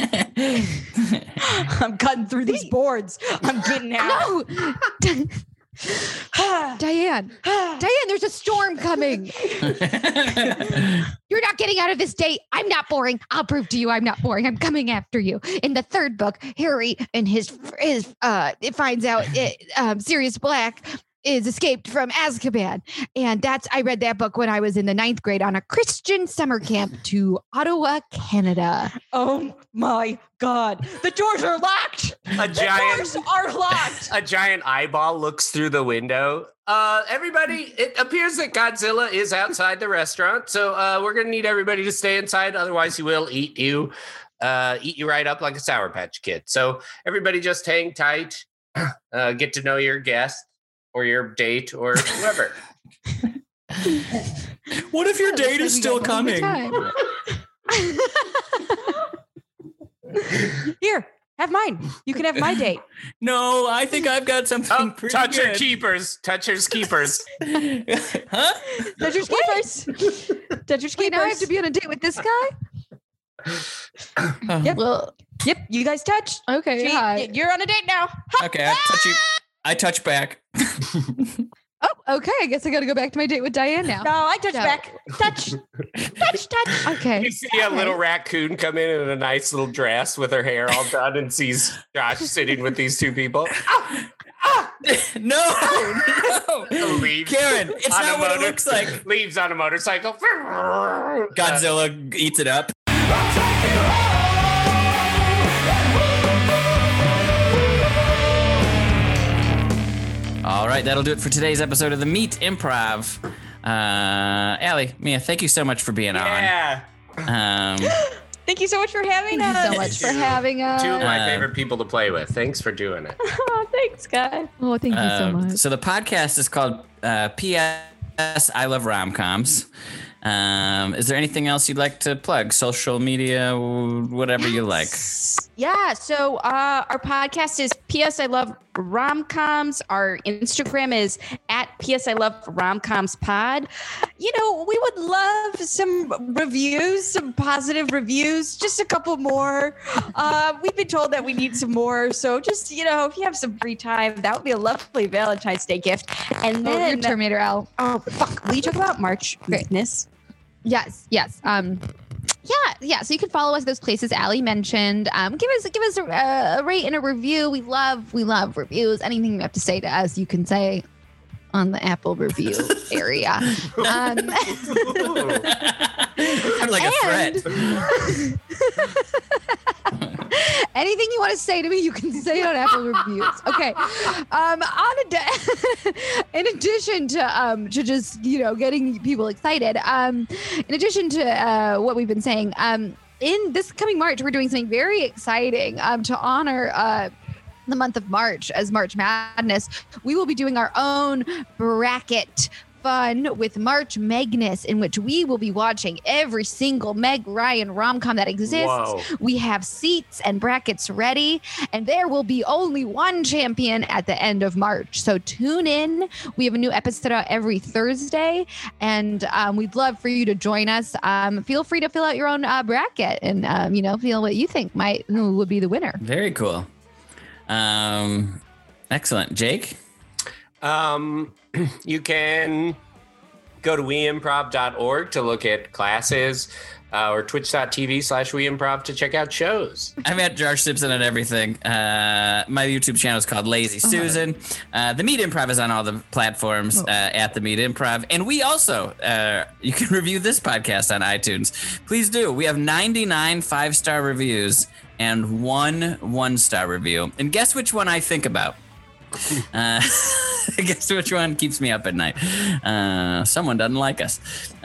I'm cutting through these boards. I'm getting out. No! Diane, there's a storm coming. You're not getting out of this date. I'm not boring. I'll prove to you I'm not boring. I'm coming after you. In the 3rd book, Harry and his it finds out Sirius Black is escaped from Azkaban. And I read that book when I was in the 9th grade on a Christian summer camp to Ottawa, Canada. Oh my God. The doors are locked. A The giant doors are locked. a giant eyeball looks through the window. Everybody, it appears that Godzilla is outside the restaurant. So we're gonna need everybody to stay inside, otherwise he will eat you right up like a Sour Patch Kid. So everybody just hang tight, get to know your guest or your date or whoever. What if your date is still coming? Here, have mine. You can have my date. No, I think I've got something Oh, pretty touch your good. keepers. Touch your keepers. Huh? Touch your keepers. Touch your Wait, now I have keepers. to be on a date with this guy? Yep. Well, Yep, you guys touch. okay. Hi. You're on a date now. Okay, I touch you. I touch back. Oh, okay. I guess I got to go back to my date with Diane now. No, I touch No. back. Touch. Touch. Okay. You see a little raccoon come in a nice little dress with her hair all done and sees Josh sitting with these 2 people. No, Leaves Karen, it's on not a what it looks like. Leaves on a motorcycle. Godzilla eats it up. All right, that'll do it for today's episode of the Meat Improv. Allie, Mia, thank you so much for being Yeah. on. Thank you so much for having Thank us. you so much for having us. 2 of my Uh, favorite people to play with. Thanks for doing it. Oh, thanks, guys. Oh, thank you so much. So the podcast is called P.S. I Love Rom-Coms. Is there anything else you'd like to plug? Social media, whatever you like. Yeah. So our podcast is P.S. I Love Romcoms. Our Instagram is at P.S. I Love Romcoms Pod. You know, we would love some reviews, some positive reviews, just a couple more. We've been told that we need some more. So just, you know, if you have some free time, that would be a lovely Valentine's Day gift. And Oh, then, your Terminator Al. oh, fuck. Will you talk about March Madness? Yes. Yeah. So you can follow us those places Allie mentioned. Give us a rate and a review. We love reviews. Anything you have to say to us, you can say on the Apple review area. I'm like a threat. Anything you want to say to me, you can say it on Apple reviews. Okay. In addition to just getting people excited, in addition to what we've been saying, in this coming March, we're doing something very exciting to honor the month of March as March Madness. We will be doing our own bracket fun with March Magnus, in which we will be watching every single Meg Ryan rom-com that exists. Whoa. We have seats and brackets ready, and there will be only one champion at the end of March. So tune in. We have a new episode out every Thursday, and we'd love for you to join us. Feel free to fill out your own bracket and feel what you think would be the winner. Very cool. Excellent. Jake? You can go to weimprov.org to look at classes or twitch.tv/weimprov to check out shows. I'm at Josh Simpson and everything. My YouTube channel is called Lazy Susan. The Meat Improv is on all the platforms at the Meat Improv. And we also, you can review this podcast on iTunes. Please do. We have 99 5-star reviews and 1 1-star review. And guess which one I think about? Guess which one keeps me up at night? Someone doesn't like us.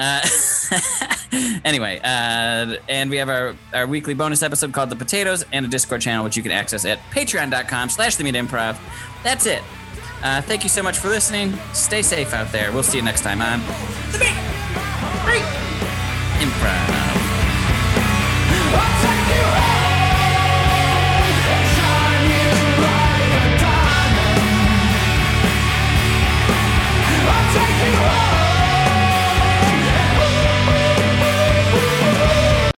Anyway, and we have our weekly bonus episode called The Potatoes and a Discord channel, which you can access at patreon.com/themeatimprov. That's it. Thank you so much for listening. Stay safe out there. We'll see you next time on The Meat Improv.